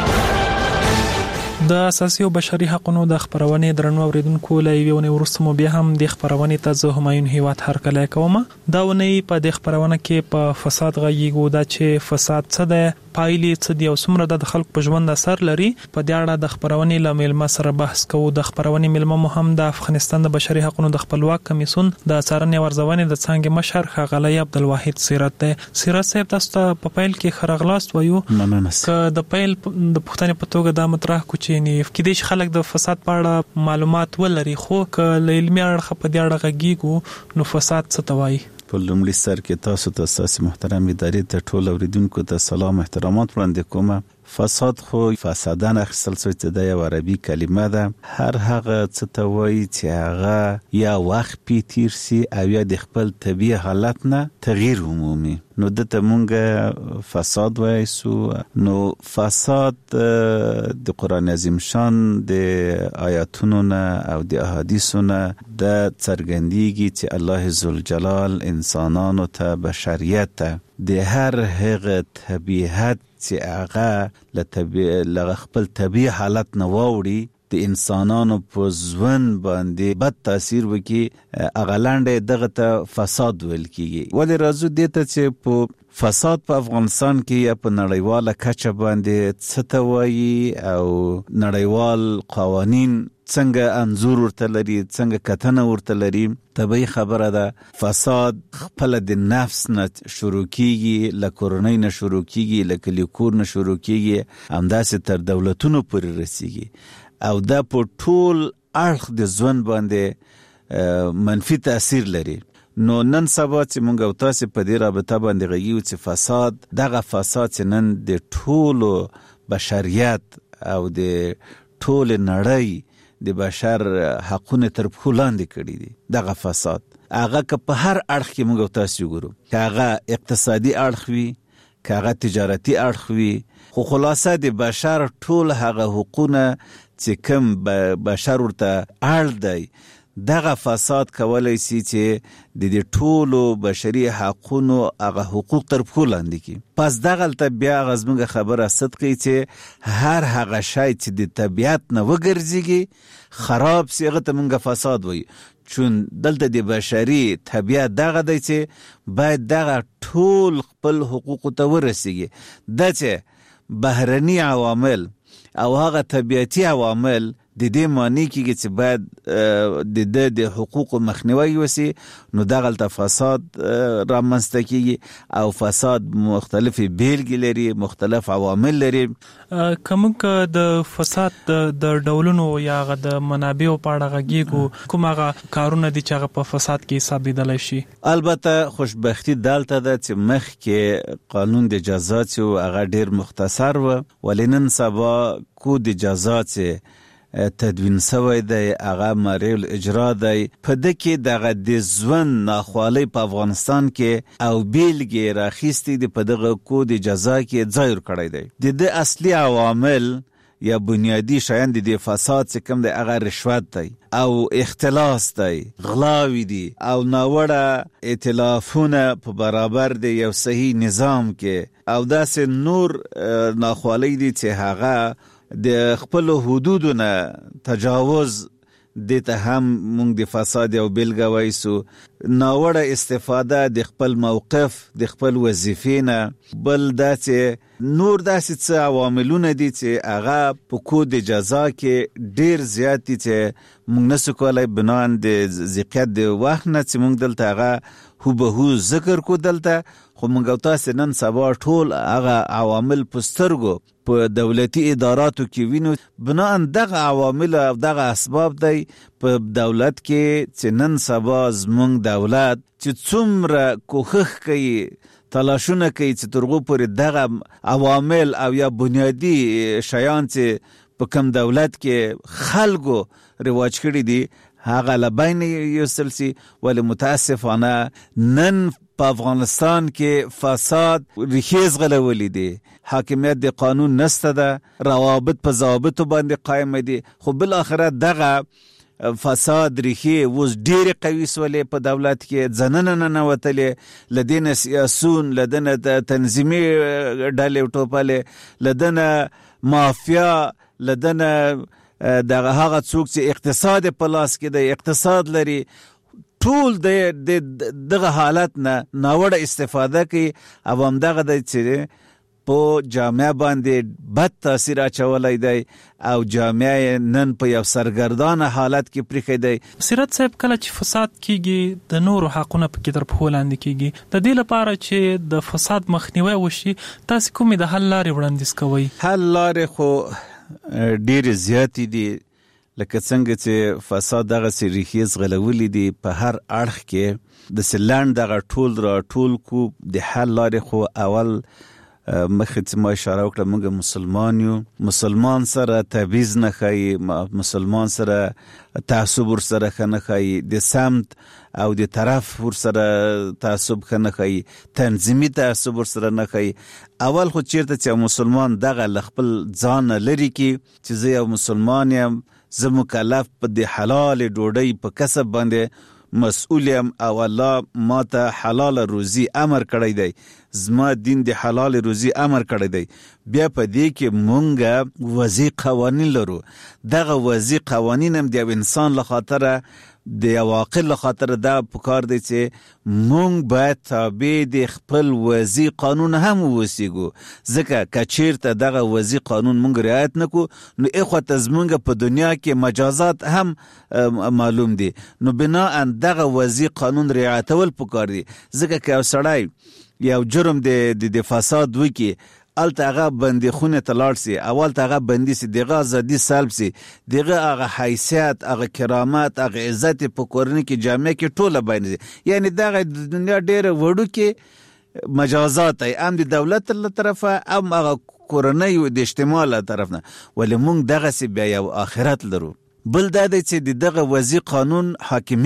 د اساسي او بشري حقوقو د خبرونه درنو اوریدونکو لایوونه ورسمو بیا هم د خبرونه ته زه همایون هیواد هر کله کوم دا ونی په د خبرونه کې په فساد غږیږو دا چې فساد څه ده پایلې څه دی او څومره د خلک په ژوند اثر لري په دې اړه د خبرونه لامل ما سره بحث کوو د خبرونه ملما مهم د افغانستان د بشري حقوقو د خپلواک کمیسون د څارنې ورځونې د څنګه مشر خغلی عبدالواحد سیرت ده سیرت صاحب تاسو ته په پیل کې خرغلاست وایو که د پیل د پښتنې په توګه د مطرح کوچ نه کېدې چې خلک د فساد په اړه معلومات ولري خو ک علمي اړه په دې اړه غږیږو نو فساد څه توایي په لومړي سر کې تاسو ته اساسي محترم ادارې ته ټول اوریدونکو ته سلام احترامات وړاندې کوم فساد خو فسادان اخیستل شوی د یو عربي کلمه ده هر هغه څه ته وایي چې هغه یا وخت پی تیر سي او یا د خپل طبيعي حالت نه تغییر عمومي نو دته مونږه فساد وایسو نو فساد د قران عظیم شان د آیاتونو نه او د احادیثو نه د څرګندېږي چې الله ذوالجلال انسانانو ته بشریت ته د هر هغه طبيعت چې هغه له خپل طبيعي حالت نه واوړي د انسانانو په ژوند باندې بد تاثیر وکي اغلاندې دغه ته فساد ویل کیږي ولې راځو دې ته چې په فساد په افغانستان کې یا په نړیواله کچه باندې څه ته وایي او نړیوال قوانین څنګه انزور ورته لري څنګه کتنه ورته لري طبيعي خبره ده فساد خپل د نفس نه شروع کیږي له کورنۍ نه شروع کیږي له کلیکور نه شروع کیږي همداسې تر دولتونو پورې رسیږي او دا په ټول اړخ د ژوند باندې منفي تاثیر لري نو نن سبا چې موږ او تاسو په دې رابطه باندې غږیو چې فساد دغه فساد چې نن د ټولو بشریت او د ټول نړۍ د بشر حقونه تر پښو لاندې کړي دي دغه فساد هغه که په هر اړخ کې موږ تاسو ګورو چې هغه اقتصادي اړخ وي کاغه تجارتي اړخ وي، خو خلاصه د بشر ټول هغه حقوقونه چې کوم بشر ورته اړ دی دغه فساد کولای شي چې د دې ټولو بشري حقوقو هغه حقوق تر پښو لاندې کی. پس دغه ته بیا غزمنګه خبره صدقي چې هر هغه شی چې د طبيعت نه وګرځيږي خراب سیغه ته مونږه فساد وي، چون دلته د بشري طبيعت دغه دی چې باید دغه ټول خپل حقوق ته ورسیږي. د چې بهرني عوامل او هغه طبيعتي عوامل د دې معنی کېږي چې باید د د د حقوق مخنیوي وسی، نو دغه ته فساد رامنځته کېږي او فساد مختلفي بیلګې لري، مختلف عوامل لري. کوم که د فساد د ډولونو یا د منابعو په اړه غږیږو، کوم هغه کارونه دي چې هغه په فساد کې حسابېدلی شي؟ البته خوشبختی دلته ده چې مخکې قانون د جزا چې هغه ډېر مختصر و، ولې نن سبا کود جزا چې تدوین سوی دی هغه مریل اجرا دی. په ده کې دغه د ژوند ناخوالۍ په افغانستان کې او بیلګې راخیستې دي، په دغه کود جزا کې ځای ورکړی دی. د ده اصلي عوامل یا بنیادی شیان د دې فساد چې کوم دی هغه رشوت دی او اختلاس دی، غلاوی دی او ناوړه ائتلافونه په برابر دی یو صحیح نظام کې، او داسې نور ناخوالۍ دي چې هغه د خپل حدودو نه تجاوز دته هم مونږ د فساد او بیلګه وایسو. ناوړه استفاده د خپل موقف د خپل وظیفې نه، بل داسې نور داسې څه عواملونه دي چې هغه په کود جزا کې ډیر زیات دي چې مونږ نسو کولای بنان د ذکر د وخت نه چې مونږ دلته هغه هو به هو ذکر کو دلته، خو مونږ تاسو نن سبا ټول هغه عوامل پسترګو په دولتي اداراتو کې وینو. بنان دغه عوامل او دغه اسباب دی په دولت کې چې نن سبا زمونږ دولت چې څومره کوښښ کوي، تلاشونه کوي چې ترغو پورې دغه عوامل او یا بنیادی شیان چې په کم دولت کې خلکو رواج کړی دي هغه لبین یوصل سي. ولی متاسفانه نن په افغانستان کې فساد ریخیز غلولی دي، حاکمیت د قانون نسته ده، روابط په ضوابطو باندې قائم دي، خو بل آخره دغه فساد ریخي وز ډیر قوي سولې په دولت کې ځننه نه نوتلې، لدینه سیاسون، لدینه تنظیمي ډلې ټوپلې، لدینه مافیا، لدینه دغه هغه څوک چې اقتصاد په لاس کې دی، اقتصاد لري، ټول د دغه حالت نه ناوړه استفاده کوي او هم دغه د چې په جامعه باندې بد تاثیر اچولای دی او جامعه نن په یو سرګردان حالت کې پریښی دی. سیرت صاحب کله چې فساد کیږي د نورو حقونه په کې تر پښو لاندې کیږي، د دې لپاره چې د فساد مخنیوي وشي تاسو کومې د حل لارې وړاندیز کوئ؟ حل لارې خو ډیر زیاتې دي، لکه څنګه چې فساد دغه سي ریخیز غلولی دي په هر اړخ کې د سلاند دغه ټول را ټول کو. د حل لارې خو اول مخکې چې ما اشاره وکړه موږ مسلمان یو، مسلمان سره تبعیض نه ښایي، مسلمان سره تعصب ورسره ښه نه ښایي، د سمت او د طرف ورسره تعصب ښه نه ښایي، تنظیمي تعصب ورسره نه ښایي. اول خو چیرته چې مسلمان دغه له خپل ځان لري کې چې زه یو مسلمان یم، زه مکلف په د حلال ډوډۍ په کسب باندې مسئول یم او الله ما ته حلال روزي امر کړی دی، زما دین د حلال روزي امر کړی دی. بیا په دې کې مونږ وضعي قوانین لرو، دغه وضعي قوانین هم د انسان له خاطره د عواقل له خاطره دا پکار دی چې مونږ باید تابع د خپل وضعي قانون هم ووسیږو، ځکه که چیرته دغه وضعي قانون مونږ رعایت نکو نو اخوته زمونږ په دنیا کې مجازات هم معلوم دي. نو بنا ان دغه وضعي قانون رعایتول پکار دي، ځکه که یو سړی یو جرم د د فساد وکي الته هغه بندي خونه تلاړ سي، اول ته هغه بندي سي، دغه ازادي سلب سي، دغه هغه حیثیت، هغه کرامت، هغه عزت په کورنۍ کې جامعه کې ټوله باندې، یعنی دغه د دنیا ډېر وړو کې مجازات ای ام د دولت له طرفه ام هغه کورنۍ او د اجتماع له طرف نه. ولې مونږ دغه سی بیا یو آخرت لرو. بل دا دی چې دغه وضعي قانون حاکمیت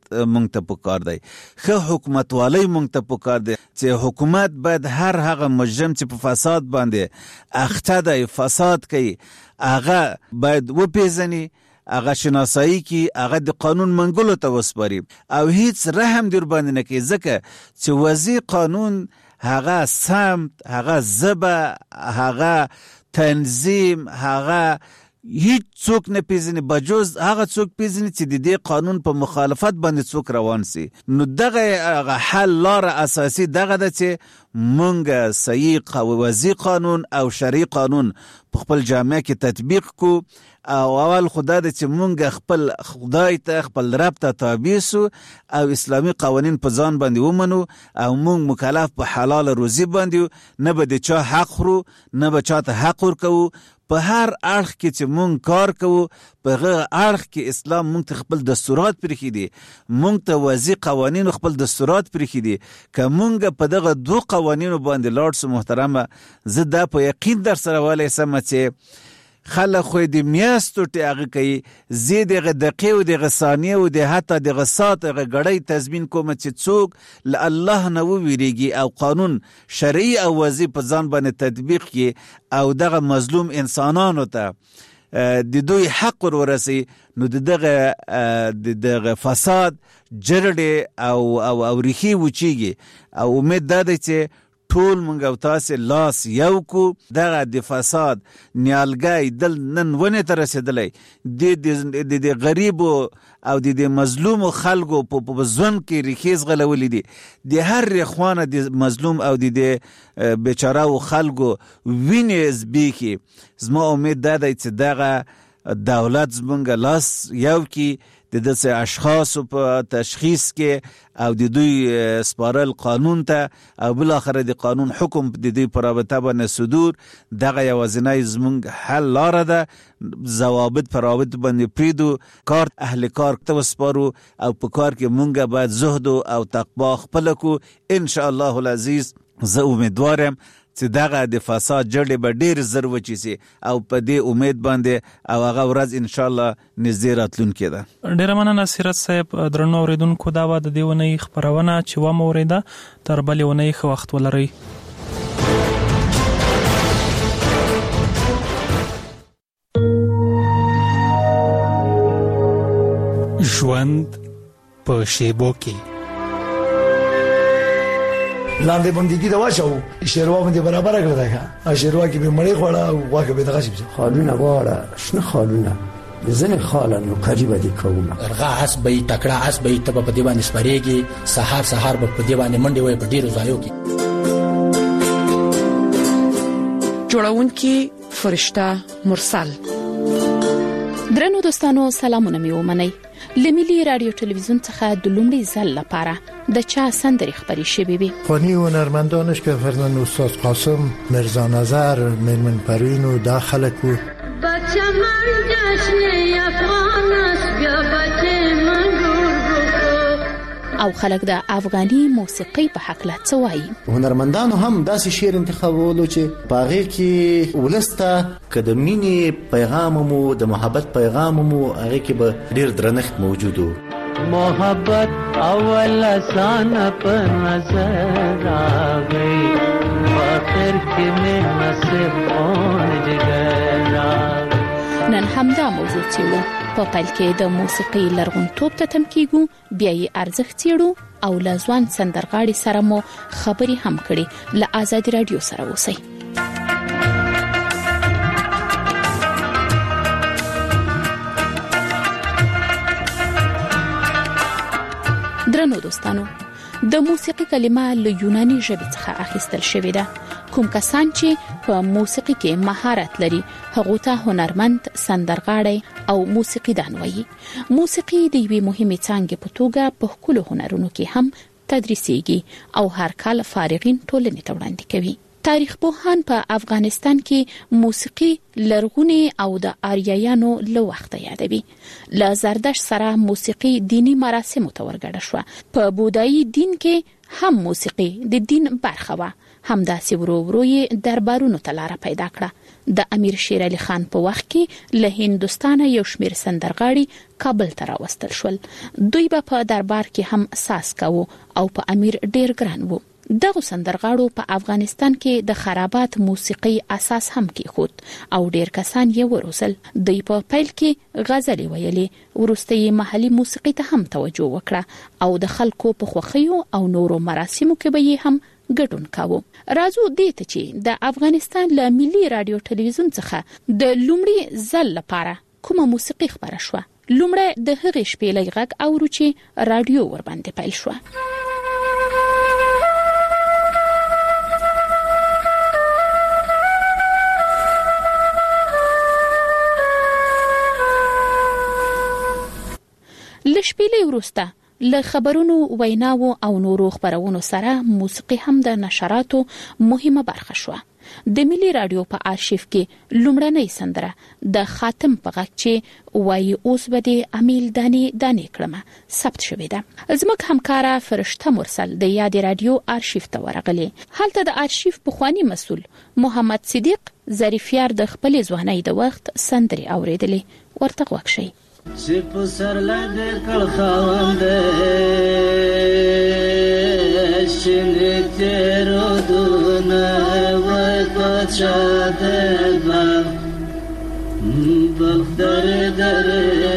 مونږ ته پکار دی، ښه حکومتوالي مونږ ته پکار دی چې حکومت باید هر هغه مجرم چې په فساد باندې اخته دی، فساد کوي، هغه باید وپیژني، هغه شناسایی کی، هغه د قانون منګولو ته وسپاري او هیڅ رحم در باندې نه کوي، ځکه چې وضعي قانون هغه سمت، هغه زبه، هغه تنظیم، هغه هیڅ څوک نه پیژني بجوز هغه څوک پیژني چې د دې قانون په مخالفت باندې څوک روان سي. نو دغه حل لار اساسي دغه ده چې مونږ صحیح وضعي قانون او شرعي قانون په خپل جامعه کې تطبیق کو او اول خدای دې چې مونږ خپل خدای ته خپل رب ته تابع سو او اسلامي قوانين په ځان باندې ومنو او مونږ مکلف په حلال روزي باندې نه به د چا حق خورو، نه به چاته حق ورکو. په هر اړخ کې چې مونږ کار کوو په هغه اړخ کې اسلام مونږ ته خپل دستورات پرېښي دي، مونږ ته وضعي قوانینو خپل دستورات پرېښي دي. که مونږ په دغه دو قوانینو باندې لاړ سو محترمه، زه دا په یقین در سره ولی سم چې خلک خو د میاشتو ټاغه کوي، زه دغه دقیقې او دغه ثانیې او د حتی دغه ساعت هغه غړی تضمین کوم چې څوک له الله نه وویریږي او قانون شرعي او وضعي په ځان باندې تطبیق کړي او دغه مظلوم انسانانو ته د دوی حق ورسي، نو دغه دغه فساد جرړې او او او ریخي وچیږي. او امید ده چې ټول مونږ او تاسو لاس یو کو، دغه د فساد نیالګای دل نن ونه تر رسیدلې د د غریبو او د د مظلوم خلکو په ځون کې ریخیز غلولې دي، د هر رخوانه د مظلوم او د د بیچاره خلکو وینې زبېږي. زما امید ده چې دغه دولت زمونږ لاس یو کی د داسې اشخاصو په تشخیص کې او د دوی سپارل قانون ته او بل اخر د قانون حکم د دوی پر رابطه باندې صدور، دغه یوازینی زمونږ حل لاره ده. ضوابط پر رابط باندې پریدو، کار اهل کار ته وسپارو او په کار کې مونږ باید زهد او تقوا خپل کو. ان شاء الله العزیز زه امیدوارم چې دغه د فساد جړې به ډېر زر وچی سي او په دې امید باندې او هغه ورځ ان شاء الله نږدې راتلونکې ده. ډېر مننه سیرت صاحب. درنو اوریدونکو دا و د دې ونې خبرونه چې و مو اوریده، تر بلې ونې ښه وخت ولرئ. ژوند په شیبو کې لاندې باندې دي دا واچو شیروا باندې برابر کړل دا شیروا کې به مړې خوړه او واګه به دغه شي خالونه واړه شنه خالونه زنه خالانو قریب دي کومه ارغا اس به تکړه اس به ته په دی باندې سپریږي، سحر سحر په دی باندې منډي وای په ډیرو ځایو کې. جوړون کې فرشتہ مرسل. درنو دوستانو سلامونه مې ومنئ. لملي رادیو تلویزیون څخه د لومړي ځل لپاره د چا سندري خبري شوي وي. فنی هنرمندانش که فرزند استاد قاسم، مرزا نظر، میرمن پروین و داخل کو بچه من جشن افغان است بیا بچه من او خلک د افغاني موسیقي په حق لا څه وایي. هنرمندانو هم داسې شعر انتخابولو چې باغې کې ولسته کده مینې پیغام مو د محبت پیغام مو هغه کې به ډیر درنښت موجود وو. محبت اول آسان په نظر راغی اخر کې مې نصیب اون جګر راغی. نن همدا موضوع څیړو. په پیل کې د موسیقي لرغونتوب ته تم کیږو، بیا یې ارزښت څیړو او له ځوان سندرغاړي سره مو خبري هم کړي. له آزادي رادیو سره اوسئ. درنو دوستانو، د موسیقي کلمه له یوناني ژبې څخه اخیستل شوې ده. کوم کسان چې په موسیقي کې مهارت لري هغه ته هنرمند، سندرغاړي او موسیقیدان وایي. موسیقي د یوې مهمې څانګې په توګه په ښکلو هنرونو کې هم تدریسيږي او هر کال فارغین ټولنې ته وړاندې کوي. تاریخ پوهان په افغانستان کې موسیقي لرغونی او د آریایانو له وخته یادوي. له زردشت سره موسیقي دینی مراسمو ته ورګډه شوه. په بودایي دین کې هم موسیقي د دین برخه وه. همداسې ورو ورو یې دربارونو ته لار پیدا کړه. د امیر شیر علي خان په وخت کې له هندستانه یو شمیر سندرغاړي کابل ته راوستل شول. دوی به په دربار کې هم ساز کاوه او په امیر ډیر ګران وو. دغه سندرغاړو په افغانستان کې د خرابات موسیقي اساس هم کېښود او ډیر کسان یې وروزل. دوی په پیل کې غزلې ویلې، وروسته یې محلي موسیقي ته هم توجه وکړه او د خلکو په خوښیو او نورو مراسمو کې به یې هم ګډون کاوه. راځو دې ته چې د افغانستان له ملي رادیو ټلویزیون څخه د لومړي ځل لپاره کومه موسیقي خبره شوه. لومړی د هغې شپېلۍ غږ اورو چې رادیو ورباندې پیل شوه. له شپېلۍ وروسته له خبرونو، ویناو او نورو خبرونو سره موسیقي هم د نشراتو مهمه برخه شوه. د ملي رادیو په آرشیف کې لومړنۍ سندره د خاتم په غږ چې وایي اوس به د امیل دانې دانې کړمه ثبت شوې ده. زموږ همکاره فرشته مرسل د یاد رادیو آرشیف ته ورغلې. هلته د آرشیف پخوانی مسؤل محمد صدیق ظریفیار د خپلې ځوانۍ د وخت سندرې اورېدلې. ورته غوږ شئ. چې په سر لده کړ خاونده شنې تیرو دونه وای پچا ده بغ در در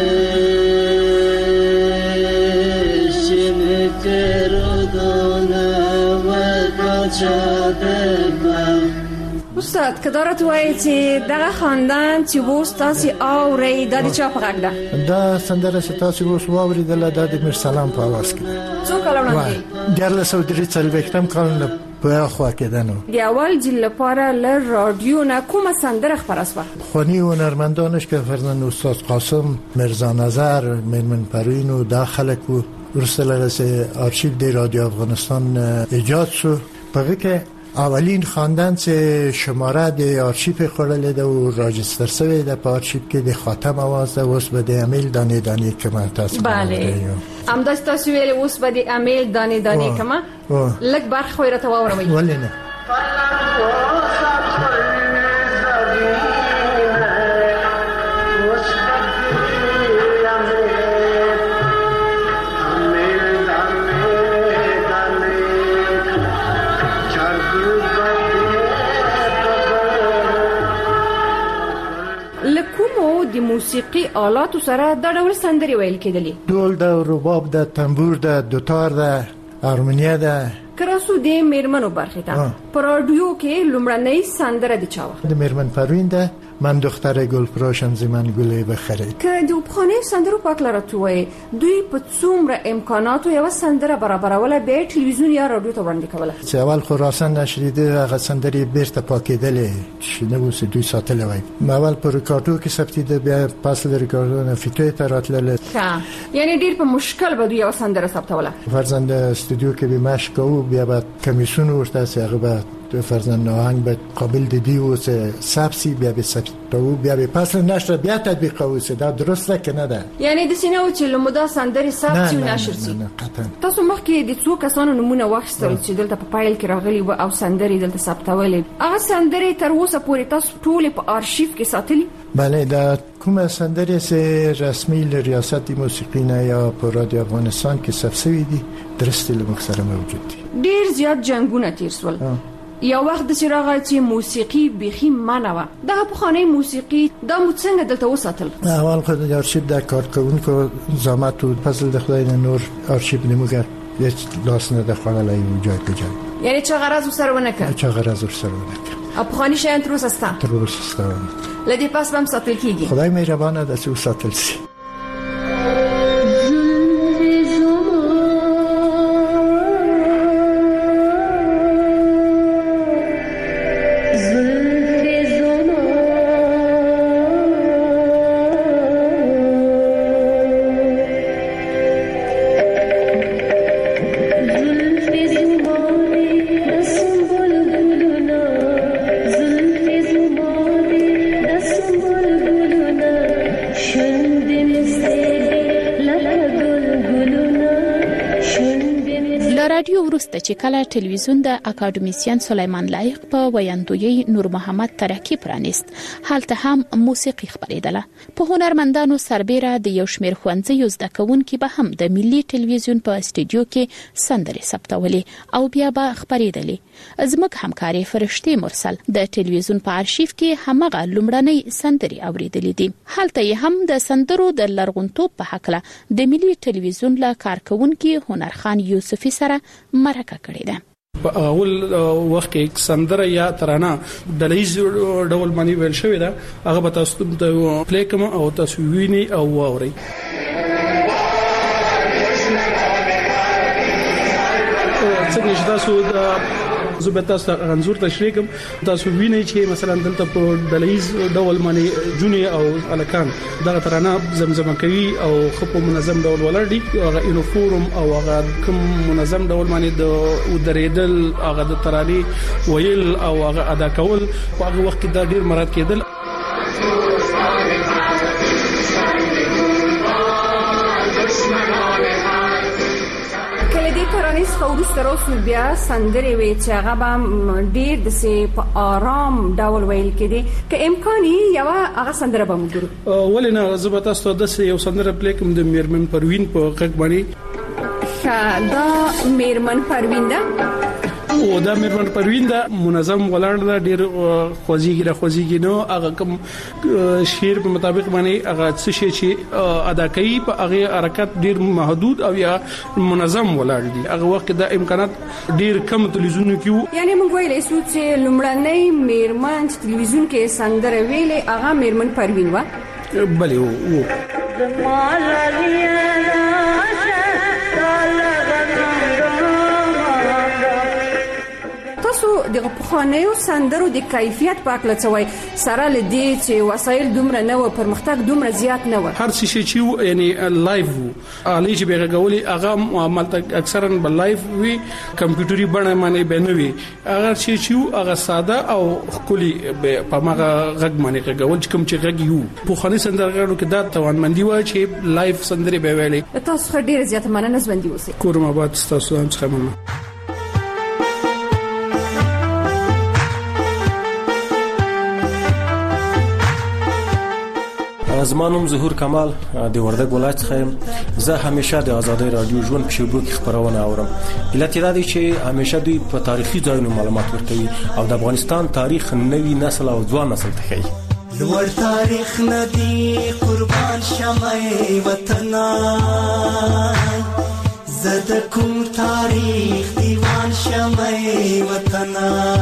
شنې تیرو دونه وای پچا ده. استاد کدارت وایي چې دغه خاندان چې ووس تاسو اورئ دا د چا په غږ ده؟ دا سندره چې تاسو ووس واورېدله دا د میرسلام په اواز کې ده. څو کاله وړاندې؟ دیارلس سوه درې څلوېښتم کال نه په خوا کې ده. نو د اول ځل لپاره له رادیو نه کومه سندره خپره شوه؟ خوانی هنرمندانش که فرزند استاد قاسم، مرزا نظر، میرمن پروین و دا خلک و وروسته له آرشیو د رادیو افغانستان ایجاد شو. په کې اولین خواندن چې شماره د آرشیف خوړلې ده او راجستر شوی ده په آرشیف کې د خاتم اواز ده. اوس به د امیل دانې دانې کما تاسو بله همداسې تاسو ویل اوس به د امیل دانې دانې کما لږ برخه خو یې راته واوروئ. ولې نه؟ د موسیقي آلاتو سره د ډول سندري ویل کېدلې. ډول د رباب د تنبور د دوتار د هارمونیا د کراسو د میرمنو برخه ته په رادیو کې لومړنۍ سندره د چا وخت؟ د میرمن پروین ده. من دختر گلفروشم زمن گله بخرید. که د پخوانی سندرو پاک لراتوي دوی په څومره امکاناتو یو سندره برابروله به ټلویزیون یا رادیو ته وړاندې کوله؟ چې اول خراسان نشریده هغه سندري بیرته پاکېدلې شنه وسه دوی ساتل وای. اول پر ریکارډو کې ثبتیده بیا پاس د ریکارډونو فکرې ته راتلل. ها یعنی ډیر په مشکل به دوی یو سندره ثبتوله. فرزند استودیو کې به مشق کوو بیا به کمیسیون ورته هغه به فرزند آهنگ به قابل دیدی و سبسی بیا به سبسی تو بیا به پس نشر بیا تطبیق اوسه دا درسته که نه ده. یعنی د سینو چې لمدا سندري سبسی و نشر سي. تاسو مخکې د څو کسانو نمونه واخیستل چې دلته په پایل کې راغلي و او سندري دلته ثبتولې. هغه سندري تر اوسه پورې تاسو ټول په آرشیف کې ساتلي؟ بله دا کومه سندري سه رسمي ل ریاست موسیقي نه یا په رادیو افغانستان کې ثبت شوی دي درسته له مخسره موجود دي. ډیر زیات جنگونه تیر سول. یا وخت د چراغ چې موسیقي بيخي منوه دغه پخوانی موسیقي د موڅنګ دلته وساتل. اول خو د آرشیف د کارکونکو زحمت او فضل د خدای نور آرشیف نموګر هیڅ لاس نه د خړلای یو ځای په ځای. یعنی چې غرض سره ونه کړ. چې غرض سره ونه کړ. افغاني شین تر اوسه ستا. تر اوسه ستا. لدی پاس بم ساتل کیږي. خدای مهربانه ده چې ساتل شي. Shun din ده چې کله ټلویزیون د اکاډمیسین سلیمان لایق په ویاندوی نور محمد ترکی پرانیست حالته هم موسیقي خبرېدله. په هنرمندانو سربېره د یو شمېر ښوونځیو زده کوونکي به هم د ملي ټلویزیون په استودیو کې سندرې ثبتولې او بیا به خبرېدلې. زموږ همکاري فرشتي مرسل د ټلویزیون په آرشیف کې همغه لومړنۍ سندرې اوریدلې دي. هلته یې هم د سندرو د لرغونتوب په هکله د ملي ټلویزیون له کارکونکي هنرخان یوسفي سره مرکه کړې ده. په اول وخت کې سندره یا ترانه د لیز ډول باندې ویل شوې ده. هغه به تاسو ته پلی کوم او تاسو ویني او واورئ. څنګه چې تاسو د زه تاسو انزور تشریح کوم. تاسو وینئ چې مثلا دلته په ډلیز ډول باندې جونی او الکان دغه ترانه زمزمه کوي او خپل منظم ډول ولاړ دي. هغه یونیفورم او هغه کوم منظم ډول باندې د ودریدل هغه د ترانې ویل او هغه ادا کول په هغه وخت کې دا ډیر مراد کېدل. ترانیس خوري سره سو بیا سندرې وی چې هغه به ډیر د سي په آرام ډول ویل کېدي. که امکاني یو هغه سندره به موږ ولنه زه تاسو ته د یو سندره پلی کوم د میرمن پروین په غږ باندې. دا میرمن پروین ده او دا میرمن پروین دا منظم ولاړ دا ډیر خوځيږي را خوځيږي نو هغه کوم شعر په مطابق باندې هغه څه شي چې ادا کوي په هغه حرکت ډیر محدود او یا منظم ولاړ دي. هغه وخت دا امکانات ډیر کم تلویزیون کې یعنی موږ ویلې سو چې لومړنۍ میرمن تلویزیون کې سندره ویلې هغه میرمن پروین و. بله و د پخوانیو سندرو د کیفیت په اړه څه وایي سره لدی چې وسایل دومره نه و پرمختګ دومره زیات نه و. هر څه چې یعنی لایف علي چې به غوړي هغه عملته اکثرا بل لایف وی کمپیوټري بڼه باندې بنوي. هغه چې چې هغه ساده او خولي په ماغه غږ باندې غوړ چې کوم چې غږ یو پخوانی سندرغاړو کې دا توانمندي و چې لایف سندري به ویلې. تاسو ډیر زیات مننه زبندي اوسئ. کورم آباد تاسو هم څه مننه. زمانوم ظهور کمال د وردګ ولایت څخه. زه همیشه د آزادۍ رادیو ژوند په شبکو کې خبرونه اورم. علت دا دی چې همیشه دوی په تاریخي ځایونو معلومات ورکوي او د افغانستان تاریخ نوی نسل او ځوان نسل ته ښیي. لوړ تاریخ ندی قربان شمه وطن زد کوم تاریخ دیوان شمه وطن.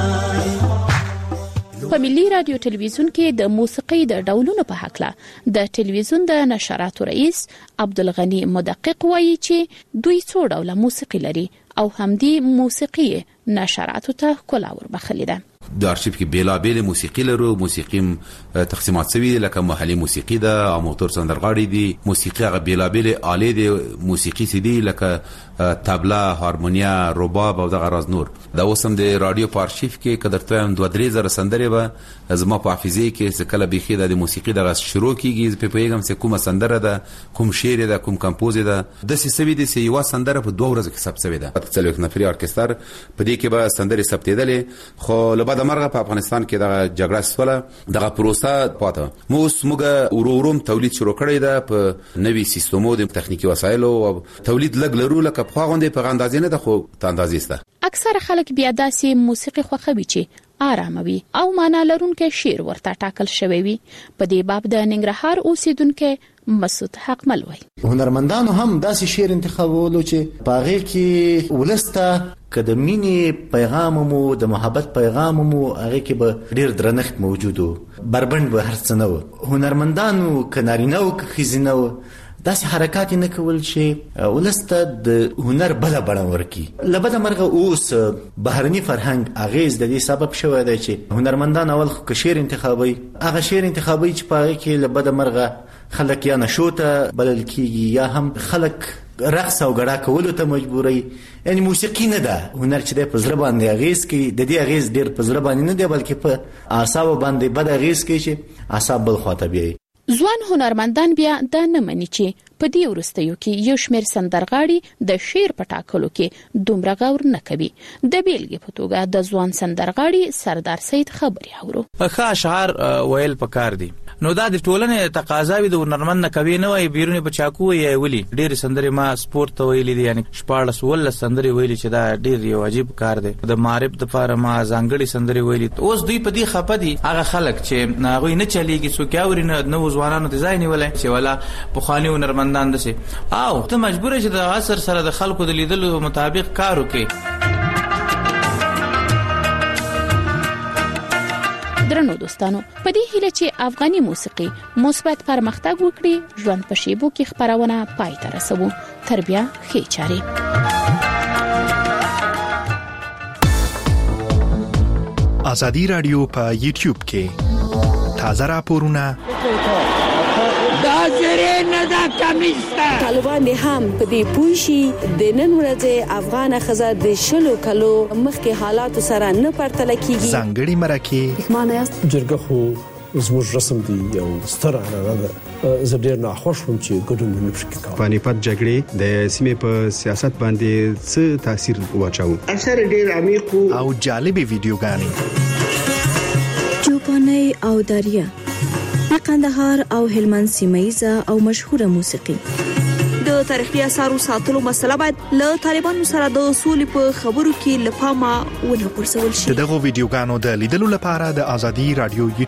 په ملي رادیو ټلویزیون کې د موسیقي د ډولونو په هکله د ټلویزیون د نشراتو رئیس عبدالغنی مدقق وایي چې دوی څو ډوله موسیقي لري او همدي موسیقي نشراتو ته کلا وربخلي ده. د ارشیف کې بیلابېل موسیقي لرو. موسیقي تقسیمات شوی لکه محلي موسیقي ده او موتور سندرغاړي دي. موسیقي هغه بیلابېل آلې دي موسیقي سي دي لکه طبله هارمونیا رباب او دغه راز نور. دا اوسم د رادیو په ارشیف کې کدرته هم دوه درې زره سندرې به زما په حافظه کې څه کله بيخي د موسیقي دغه شروع کیږي په پیغام څه کومه سندره ده کوم شعر ده کوم کمپوز ده د سیسوي د سی یو سندره په دوه ورځې کې ثبت شوی ده. په څلوېښت نفري ارکستر په دې کې به سندرې ثبتېدلې. خو لبا د مرغه په افغانستان کې د جګړه سوله دغه پروسه پاته مو سمګه وروروم تولید شروع کړی ده په نوي سیستمو د تخنیکی وسایلو او تولید لګ لرو لکه په غونډې په اندازې نه ده خو ته اندازې سته. اکثر خلک بیا داسې موسیقي خوښوي چې آراموي او معنا لرونکي شعر ورته ټاکل شوی وي. په دې باب د ننګرهار اوسیدونکو مسعود حقمل وایي هنرمندانو هم داسې شعر انتخابولو چې باغې کې ولسته کده مینې پیغام مو د محبت پیغام مو هغه کې به ډیر درنښت موجود وو. بربند به هرڅ نه و. هنرمندانو کنارینه او خزینه و داسې حرکات نه کول چې ولسته د هنر بل بڼه ورکی. لبد مرغه اوس بهرني فرهنګ اغیز د دې سبب شوی دی چې هنرمندان اول خو شعر انتخابي هغه شعر انتخابي چې پاره کې لبد مرغه خلک یا نشوته بلل کیږي یا هم خلک رقص او غړا کولو ته مجبوري. یعنی موسیقي نه ده هنر چې د پزړه باندې اغیز کوي. د دې اغیز ډیر پزړه باندې نه دی بلکې په اعصاب باندې بد اغیز کوي چې اعصاب بل خواته بي. ځوان هنرمندان بیا دا نه مني چې په دې ورستیو کې یو شمېر سندرغاړي د شعر په ټاکلو کې دومره غور نه کوي. د بیلګې په توګه د ځوان سندرغاړي سردار سید خبري اورو. ښه اشعار ویل پکار دي، نو دا د ټولنې تقاضاوي د هنرمند نه کوي نه وای بیرونی په چاکو یې ویلي. ډېر سندري ما سپورت ته ویلي دي، یعنی شپاړس ولس سندري ویلي چې دا ډېر یو عجیب کار دی. د معرب د لپاره ما ځانګړي سندري ویلي. اوس دوی په دې خپه دي هغه خلک چې هغه نه چلیږي څوک اوري نه نو ځوانانو ته ځای نیولای چې ولا په خاني هنرمندان دسي او ته مجبور یې د عصر سره د خلکو د لیدلو مطابق کار وکړي. درنو دوستانو، په دې هیله چې افغاني موسیقي مثبت پرمختګ وکړي، ژوند په شیبو کې خبرونه پای ته رسوو. تر بیا ښې چارې. ازادي رادیو په یوټیوب کې تازه راپورونه دا زری نه دا کمیستا طالبان هم په دې پوښي د نن ورځې افغان خزه د شلو کلو مخکې حالات سره نه پرتل کیږي. ځانګړي مرکه معنی است جرګه خو زموږ رسم دی یو ستر عنعنه ده. زه ډېر ناخوښ وم چې ګډون نه پکې کوم. پانیپت جګړې د سیمې په سیاست باندې څه تاثیر واچاو؟ اثر ډېر عمیق او جالب ویډیوګانې چوپاني او دریا د قندهار او هلمند سیمایزه او مشهوره موسیقي. د تاریخي اثارو ساتلو مسله باید له طالبانو سره د اصول په خبرو کې لپاره ونه غورځول شي. دغه ویډیوګانو د لیدلو لپاره د ازادي رادیو